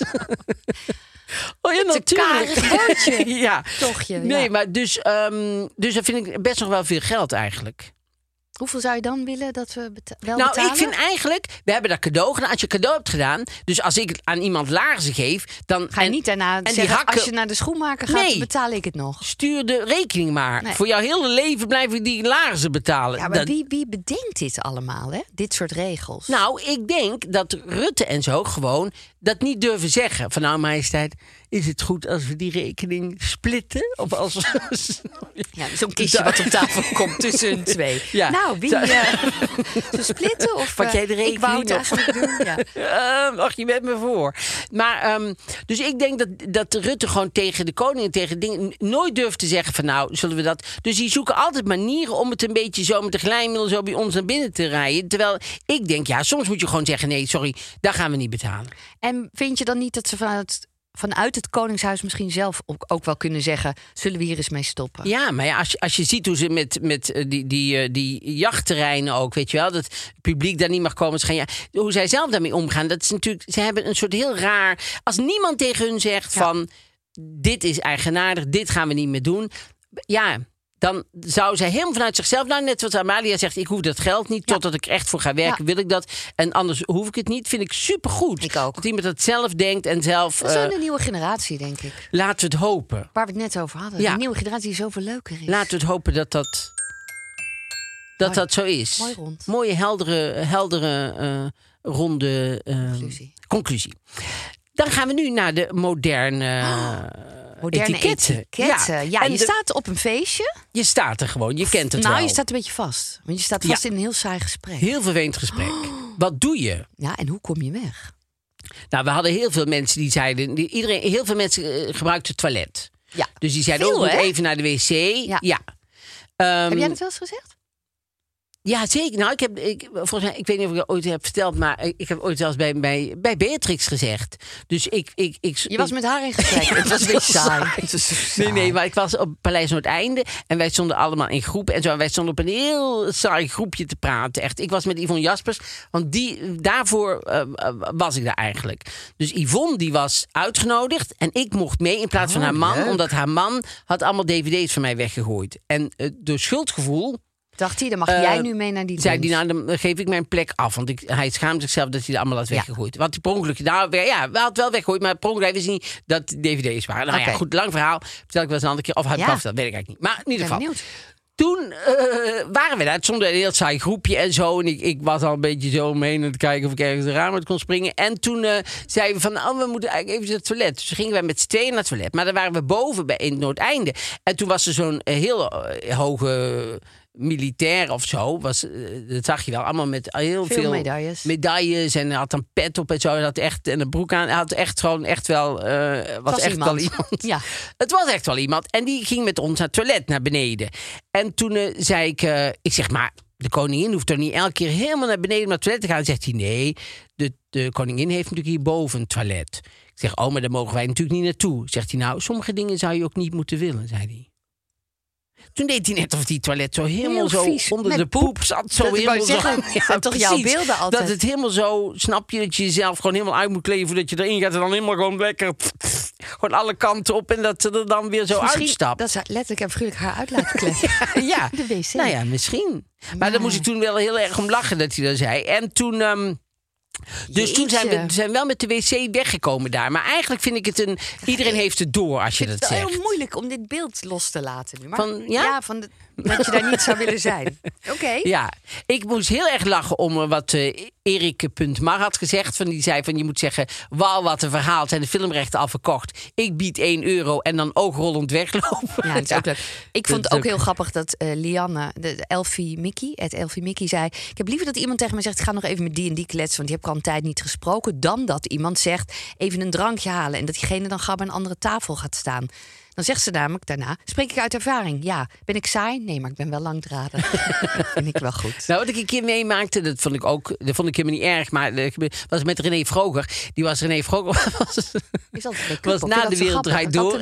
[SPEAKER 3] Oh ja, natuurlijk.
[SPEAKER 4] Woordje.
[SPEAKER 3] Ja.
[SPEAKER 4] Tochtje.
[SPEAKER 3] Nee, maar dus dat vind ik best nog wel veel geld eigenlijk.
[SPEAKER 4] Hoeveel zou je dan willen dat we wel
[SPEAKER 3] nou,
[SPEAKER 4] betalen?
[SPEAKER 3] Ik vind eigenlijk, we hebben dat cadeau gedaan. Als je cadeau hebt gedaan, dus als ik aan iemand laarzen geef, dan...
[SPEAKER 4] Ga je niet daarna zeggen, als je naar de schoenmaker gaat, betaal ik het nog.
[SPEAKER 3] Stuur de rekening maar.
[SPEAKER 4] Nee.
[SPEAKER 3] Voor jouw hele leven blijven die laarzen betalen.
[SPEAKER 4] Ja, maar wie bedenkt dit allemaal, hè? Dit soort regels.
[SPEAKER 3] Nou, ik denk dat Rutte en zo gewoon dat niet durven zeggen. Van nou, majesteit, is het goed als we die rekening splitten? Of als
[SPEAKER 4] ja, zo'n kistje wat op tafel komt tussen hun twee.
[SPEAKER 3] Ja.
[SPEAKER 4] Nou, wie ze splitten? Of
[SPEAKER 3] pak jij de rekening?
[SPEAKER 4] Ik wou het eigenlijk doen, ja.
[SPEAKER 3] Ach, je bent me voor. Maar, dus ik denk dat Rutte gewoon tegen de koning en tegen dingen nooit durft te zeggen van nou, zullen we dat... Dus die zoeken altijd manieren om het een beetje zo met de glijmiddel zo bij ons naar binnen te rijden. Terwijl ik denk, ja, soms moet je gewoon zeggen nee, sorry, daar gaan we niet betalen.
[SPEAKER 4] En vind je dan niet dat ze vanuit het Koningshuis misschien zelf ook wel kunnen zeggen, zullen we hier eens mee stoppen?
[SPEAKER 3] Ja, maar ja, als je ziet hoe ze met die jachtterreinen ook, weet je wel, dat het publiek daar niet mag komen. Hoe zij zelf daarmee omgaan, dat is natuurlijk, ze hebben een soort heel raar... Als niemand tegen hun zegt van, dit is eigenaardig, dit gaan we niet meer doen. Ja, dan zou zij helemaal vanuit zichzelf... Nou, net zoals Amalia zegt, ik hoef dat geld niet. Totdat ik echt voor ga werken, wil ik dat. En anders hoef ik het niet. Vind ik supergoed.
[SPEAKER 4] Ik ook.
[SPEAKER 3] Dat iemand dat zelf denkt en zelf...
[SPEAKER 4] Dat is wel een nieuwe generatie, denk ik.
[SPEAKER 3] Laten we het hopen.
[SPEAKER 4] Waar we het net over hadden.
[SPEAKER 3] Ja.
[SPEAKER 4] Een nieuwe generatie die zoveel leuker is.
[SPEAKER 3] Laten we het hopen dat zo is.
[SPEAKER 4] Mooi rond.
[SPEAKER 3] Mooie, heldere, ronde conclusie. Dan gaan we nu naar de moderne etiketten.
[SPEAKER 4] Ja, en je staat op een feestje.
[SPEAKER 3] Je staat er gewoon, je kent het wel.
[SPEAKER 4] Nou, je staat een beetje vast. Want je staat vast in een heel saai gesprek.
[SPEAKER 3] Heel vervelend gesprek. Wat doe je?
[SPEAKER 4] Ja, en hoe kom je weg?
[SPEAKER 3] Nou, we hadden heel veel mensen die zeiden... Heel veel mensen gebruikten het toilet.
[SPEAKER 4] Ja.
[SPEAKER 3] Dus die zeiden
[SPEAKER 4] Veel,
[SPEAKER 3] ook
[SPEAKER 4] hè?
[SPEAKER 3] even naar de wc. Ja.
[SPEAKER 4] Heb jij dat wel eens gezegd?
[SPEAKER 3] Ja, zeker. Nou, volgens mij, ik weet niet of ik dat ooit heb verteld, maar ik heb ooit zelfs bij Beatrix gezegd. Dus
[SPEAKER 4] je was met haar in gesprek. Het was een beetje saai.
[SPEAKER 3] Nee, maar ik was op Paleis Noordeinde en wij stonden allemaal in groepen en zo. En wij stonden op een heel saai groepje te praten. Echt. Ik was met Yvonne Jaspers, want daarvoor was ik daar eigenlijk. Dus Yvonne die was uitgenodigd en ik mocht mee in plaats van haar man, omdat haar man had allemaal dvd's van mij weggegooid. En door schuldgevoel
[SPEAKER 4] dacht hij, dan mag jij nu mee naar die
[SPEAKER 3] zei die, nou, dan geef ik mijn plek af. Want hij schaamde zichzelf dat hij er allemaal had weggegooid. Want die per ongeluk, we had wel weggegooid, maar per ongeluk wist niet dat dvd's waren. Nou ja, goed, lang verhaal. Vertel ik wel eens een andere keer. Of had ik dat weet ik eigenlijk niet. Maar in ieder geval.
[SPEAKER 4] Benieuwd.
[SPEAKER 3] Toen waren we daar. Het stond een heel saai groepje en zo. En ik was al een beetje zo omheen aan het kijken of ik ergens de raam uit kon springen. En toen zeiden we van, we moeten eigenlijk even naar het toilet. Dus gingen wij met z'n tweeën naar het toilet. Maar dan waren we boven in het Noordeinde. En toen was er zo'n heel hoge militair of zo. Dat zag je wel. Allemaal met heel veel medailles. En hij had een pet op en zo. Hij had echt een broek aan. Hij had echt gewoon echt wel... was echt wel iemand.
[SPEAKER 4] Ja.
[SPEAKER 3] Het was echt wel iemand. En die ging met ons naar het toilet, naar beneden. En toen zei ik zeg maar, de koningin hoeft toch niet elke keer helemaal naar beneden om naar het toilet te gaan. Dan zegt hij, nee, de koningin heeft natuurlijk hierboven een toilet. Ik zeg, maar daar mogen wij natuurlijk niet naartoe. Zegt hij, nou, sommige dingen zou je ook niet moeten willen, zei hij. Toen deed hij net of die toilet zo helemaal zo
[SPEAKER 4] vies.
[SPEAKER 3] onder de poep zat. Zo helemaal zo.
[SPEAKER 4] Ja, toch jouw beelden altijd.
[SPEAKER 3] Dat het helemaal zo, snap je, dat je jezelf gewoon helemaal uit moet kleden voordat je erin gaat. En dan helemaal gewoon lekker, gewoon alle kanten op. En dat ze er dan weer zo uitstapt.
[SPEAKER 4] Dat ze letterlijk en figuurlijk haar uit laten kletsen.
[SPEAKER 3] Ja,
[SPEAKER 4] de wc.
[SPEAKER 3] Nou ja, misschien. Maar daar moest ik toen wel heel erg om lachen dat hij dat zei. En toen... Dus toen zijn we wel met de wc weggekomen daar. Maar eigenlijk vind ik het iedereen heeft het door als je dat zegt.
[SPEAKER 4] Het is heel moeilijk om dit beeld los te laten nu. Maar,
[SPEAKER 3] van, ja?
[SPEAKER 4] Van dat je daar niet zou willen zijn. Oké.
[SPEAKER 3] Ja, ik moest heel erg lachen om wat Erik.Mar had gezegd. Die zei van je moet zeggen, wauw wat een verhaal. Zijn de filmrechten al verkocht. Ik bied €1 en dan oogrollend weglopen.
[SPEAKER 4] Ja, dat is ook leuk. Ik vond het ook heel grappig dat Lianne, Elfie Mickey zei... Ik heb liever dat iemand tegen me zegt... ik ga nog even met die en die kletsen, want die heb ik al een tijd niet gesproken... dan dat iemand zegt, even een drankje halen... en dat diegene dan gauw bij een andere tafel gaat staan. Dan zegt ze namelijk daarna, spreek ik uit ervaring? Ja. Ben ik saai? Nee, maar ik ben wel langdradig. Dat vind ik wel goed.
[SPEAKER 3] Nou, wat ik een keer meemaakte, dat vond ik helemaal niet erg. Maar dat was met René Vroger. Was na de Wereld Draait Door.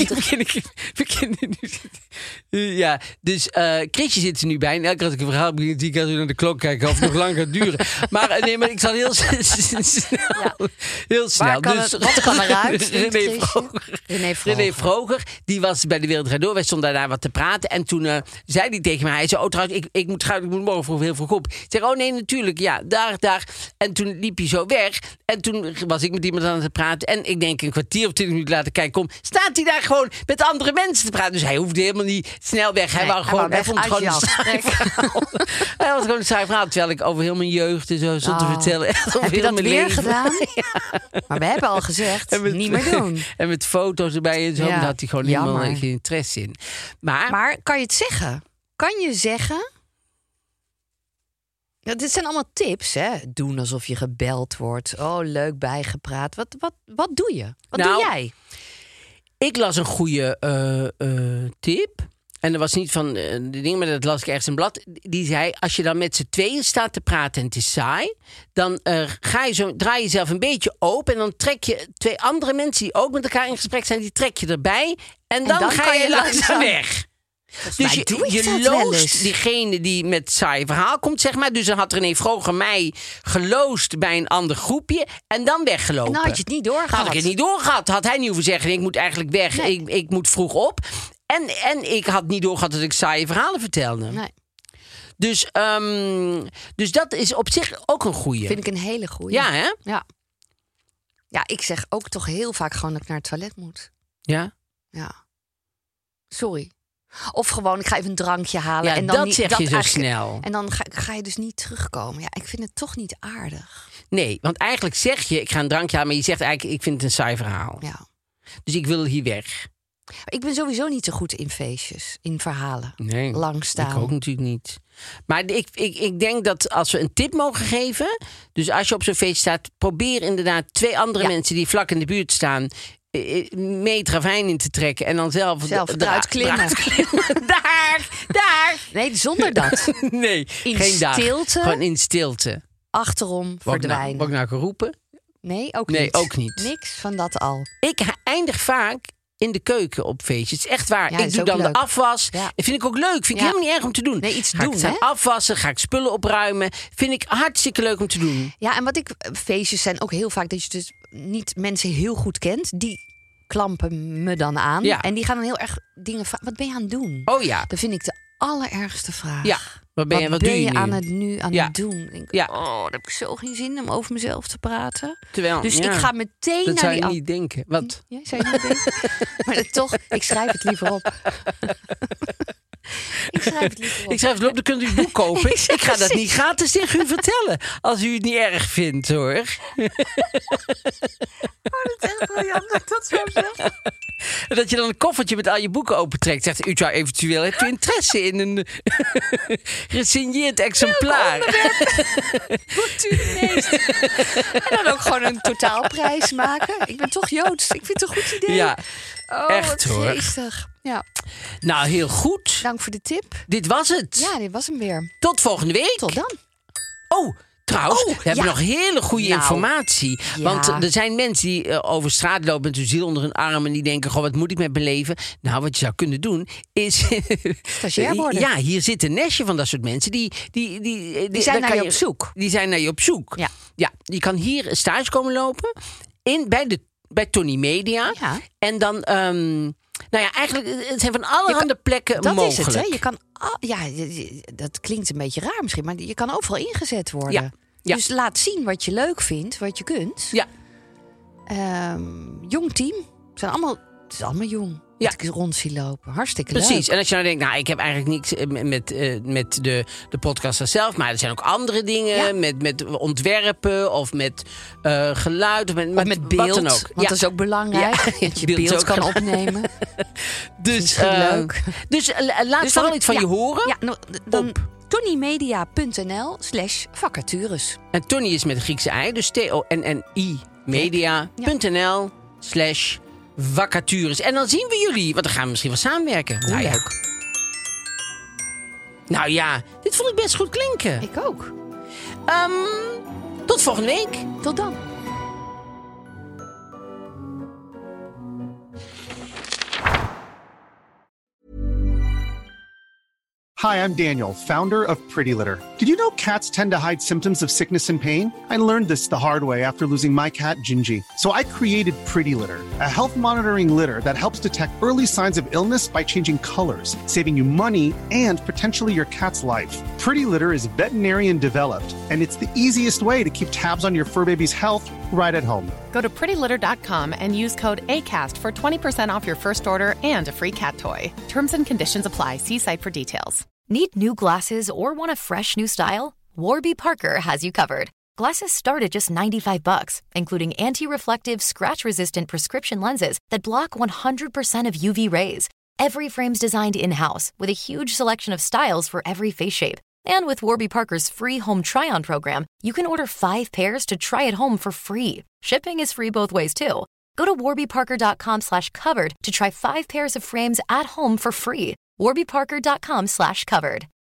[SPEAKER 3] Ja, dus Chrisje zit er nu bij. En elke keer als ik een verhaal begin, zie ik naar de klok kijken of het nog lang gaat duren. Maar ik zal heel snel. Ja. Heel snel.
[SPEAKER 4] Wat kan eruit?
[SPEAKER 3] René Vroger. Die was bij de Wereld Draait Door. Wij stonden daar wat te praten. En toen zei hij tegen mij... Hij zei, trouwens, ik moet morgen heel vroeg op. Ik zeg, oh nee, natuurlijk. Ja, daar. En toen liep hij zo weg. En toen was ik met iemand aan het praten. En ik denk een kwartier of 20 minuten later... Kijk, staat hij daar gewoon met andere mensen te praten. Dus hij hoefde helemaal niet snel weg. Hij was gewoon een saai verhaal. Hij was gewoon een saai verhaal. Terwijl ik over heel mijn jeugd en zo stond te vertellen.
[SPEAKER 4] Heb je dat weer leven gedaan? Ja. Maar we hebben al gezegd, niet meer doen.
[SPEAKER 3] En met foto's erbij en zo. Ja. Daar had hij gewoon helemaal geen interesse in.
[SPEAKER 4] Maar kan je het zeggen? Kan je zeggen... Ja, dit zijn allemaal tips, hè? Doen alsof je gebeld wordt. Oh, leuk bijgepraat. Wat doe je? Wat doe jij?
[SPEAKER 3] Ik las een goede tip. En dat was niet van de dingen, maar dat las ik ergens in een blad. Die zei, als je dan met z'n tweeën staat te praten en het is saai... dan draai je jezelf een beetje open... en dan trek je 2 andere mensen die ook met elkaar in gesprek zijn... die trek je erbij en dan ga je langzaam weg. Dus je loost diegene die met saai verhaal komt, zeg maar. Dus dan had René Vroger mij geloost bij een ander groepje... en dan weggelopen.
[SPEAKER 4] En dan had je het niet doorgehad.
[SPEAKER 3] Had ik het niet doorgehad. Had hij niet hoeven zeggen, ik moet eigenlijk weg. Nee. Ik moet vroeg op. En ik had niet doorgehad dat ik saaie verhalen vertelde.
[SPEAKER 4] Nee.
[SPEAKER 3] Dus dat is op zich ook een goeie.
[SPEAKER 4] Vind ik een hele goeie.
[SPEAKER 3] Ja, hè?
[SPEAKER 4] Ja, ik zeg ook toch heel vaak gewoon dat ik naar het toilet moet.
[SPEAKER 3] Ja?
[SPEAKER 4] Ja. Sorry. Of gewoon, ik ga even een drankje halen.
[SPEAKER 3] Ja, en dan dat zeg je zo snel.
[SPEAKER 4] En dan ga je dus niet terugkomen. Ja, ik vind het toch niet aardig.
[SPEAKER 3] Nee, want eigenlijk zeg je, ik ga een drankje halen... maar je zegt eigenlijk, ik vind het een saai verhaal.
[SPEAKER 4] Ja.
[SPEAKER 3] Dus ik wil hier weg.
[SPEAKER 4] Ik ben sowieso niet zo goed in feestjes, in verhalen.
[SPEAKER 3] Nee,
[SPEAKER 4] lang staan.
[SPEAKER 3] Ik ook natuurlijk niet. Maar ik denk dat als we een tip mogen geven... dus als je op zo'n feest staat... probeer inderdaad 2 andere mensen die vlak in de buurt staan... mee het ravijn in te trekken en dan zelf
[SPEAKER 4] eruit klimmen.
[SPEAKER 3] Daar!
[SPEAKER 4] Nee, zonder dat.
[SPEAKER 3] Nee,
[SPEAKER 4] in
[SPEAKER 3] geen
[SPEAKER 4] stilte.
[SPEAKER 3] Daar. Gewoon in stilte.
[SPEAKER 4] Achterom verdwijnen.
[SPEAKER 3] Word ik nou geroepen?
[SPEAKER 4] Nee, ook
[SPEAKER 3] niet.
[SPEAKER 4] Nee, ook niet. Niks van dat al.
[SPEAKER 3] Ik eindig vaak in de keuken op feestjes. Het is echt waar.
[SPEAKER 4] Ja,
[SPEAKER 3] ik doe dan
[SPEAKER 4] leuk.
[SPEAKER 3] De afwas. Ja. Dat vind ik ook leuk. Vind ik helemaal niet erg om te doen.
[SPEAKER 4] Nee, iets
[SPEAKER 3] ga
[SPEAKER 4] doen,
[SPEAKER 3] ik afwassen, ga ik spullen opruimen. Vind ik hartstikke leuk om te doen.
[SPEAKER 4] Ja, en feestjes zijn ook heel vaak dat je dus niet mensen heel goed kent. Die klampen me dan aan. Ja. En die gaan dan heel erg dingen vragen. Wat ben je aan het doen?
[SPEAKER 3] Oh ja.
[SPEAKER 4] Dat vind ik de allerergste vraag.
[SPEAKER 3] Ja. Wat doe je
[SPEAKER 4] aan het doen? Denk, dan heb ik zo geen zin om over mezelf te praten.
[SPEAKER 3] Dus
[SPEAKER 4] ik ga meteen
[SPEAKER 3] dat
[SPEAKER 4] naar
[SPEAKER 3] zou
[SPEAKER 4] die...
[SPEAKER 3] je niet denken. Wat?
[SPEAKER 4] Ja, zou je niet denken? Maar toch, ik schrijf het liever op. Ik schrijf het op,
[SPEAKER 3] dan kunt u het boek kopen. Ik ga dat niet gratis tegen u vertellen. Als u het niet erg vindt, hoor.
[SPEAKER 4] Dat is echt briljant dat ik dat zo zeg.
[SPEAKER 3] Dat je dan een koffertje met al je boeken opentrekt. Zegt u zou eventueel, hebt u interesse in een gesigneerd exemplaar?
[SPEAKER 4] Moet u het meest. En dan ook gewoon een totaalprijs maken. Ik ben toch Joods. Ik vind het een goed idee.
[SPEAKER 3] Ja, echt
[SPEAKER 4] wat
[SPEAKER 3] hoor.
[SPEAKER 4] geestig. Ja.
[SPEAKER 3] Nou, heel goed.
[SPEAKER 4] Dank voor de tip.
[SPEAKER 3] Dit was het.
[SPEAKER 4] Ja, dit was hem weer.
[SPEAKER 3] Tot volgende week.
[SPEAKER 4] Tot dan.
[SPEAKER 3] Oh, trouwens, we hebben nog hele goede informatie.
[SPEAKER 4] Ja.
[SPEAKER 3] Want er zijn mensen die over straat lopen met hun ziel onder hun arm... en die denken, goh, wat moet ik met mijn leven? Nou, wat je zou kunnen doen, is...
[SPEAKER 4] Stagiair worden.
[SPEAKER 3] Ja, hier zit een nestje van dat soort mensen. Die
[SPEAKER 4] zijn naar je op zoek.
[SPEAKER 3] Die zijn naar je op zoek.
[SPEAKER 4] Ja.
[SPEAKER 3] Ja, je kan hier stage komen lopen bij Tony Media.
[SPEAKER 4] Ja.
[SPEAKER 3] En dan... nou ja, eigenlijk het zijn van allerhande plekken
[SPEAKER 4] dat
[SPEAKER 3] mogelijk.
[SPEAKER 4] Dat is het, hè? Je kan, dat klinkt een beetje raar misschien, maar je kan overal ingezet worden.
[SPEAKER 3] Ja. Ja.
[SPEAKER 4] Dus laat zien wat je leuk vindt, wat je kunt.
[SPEAKER 3] Ja.
[SPEAKER 4] Jong team. Het is allemaal jong. dat ik rond zie lopen. Hartstikke leuk.
[SPEAKER 3] Precies. En als je nou denkt, ik heb eigenlijk niks met de podcaster zelf, maar er zijn ook andere dingen met ontwerpen of met geluid of met
[SPEAKER 4] beeld.
[SPEAKER 3] Wat dan ook.
[SPEAKER 4] Want dat is ook belangrijk. Dat je beeld kan opnemen.
[SPEAKER 3] Dus
[SPEAKER 4] leuk.
[SPEAKER 3] Dus laat vooral iets van je horen.
[SPEAKER 4] Ja, dan tonnymedia.nl/vacatures.
[SPEAKER 3] En Tony is met een Griekse ei, dus TONNI media.nl/vacatures. En dan zien we jullie, want dan gaan we misschien wel samenwerken.
[SPEAKER 4] Leuk.
[SPEAKER 3] Nou ja, dit vond ik best goed klinken.
[SPEAKER 4] Ik ook.
[SPEAKER 3] Tot volgende week.
[SPEAKER 4] Tot dan.
[SPEAKER 6] Hi, I'm Daniel, founder of Pretty Litter. Did you know cats tend to hide symptoms of sickness and pain? I learned this the hard way after losing my cat, Gingy. So I created Pretty Litter, a health monitoring litter that helps detect early signs of illness by changing colors, saving you money and potentially your cat's life. Pretty Litter is veterinarian developed, and it's the easiest way to keep tabs on your fur baby's health right at home.
[SPEAKER 7] Go to prettylitter.com and use code ACAST for 20% off your first order and a free cat toy. Terms and conditions apply. See site for details.
[SPEAKER 8] Need new glasses or want a fresh new style? Warby Parker has you covered. Glasses start at just $95, including anti-reflective, scratch-resistant prescription lenses that block 100% of UV rays. Every frame's designed in-house with a huge selection of styles for every face shape. And with Warby Parker's free home try-on program, you can order 5 pairs to try at home for free. Shipping is free both ways, too. Go to warbyparker.com/covered to try 5 pairs of frames at home for free. warbyparker.com/covered.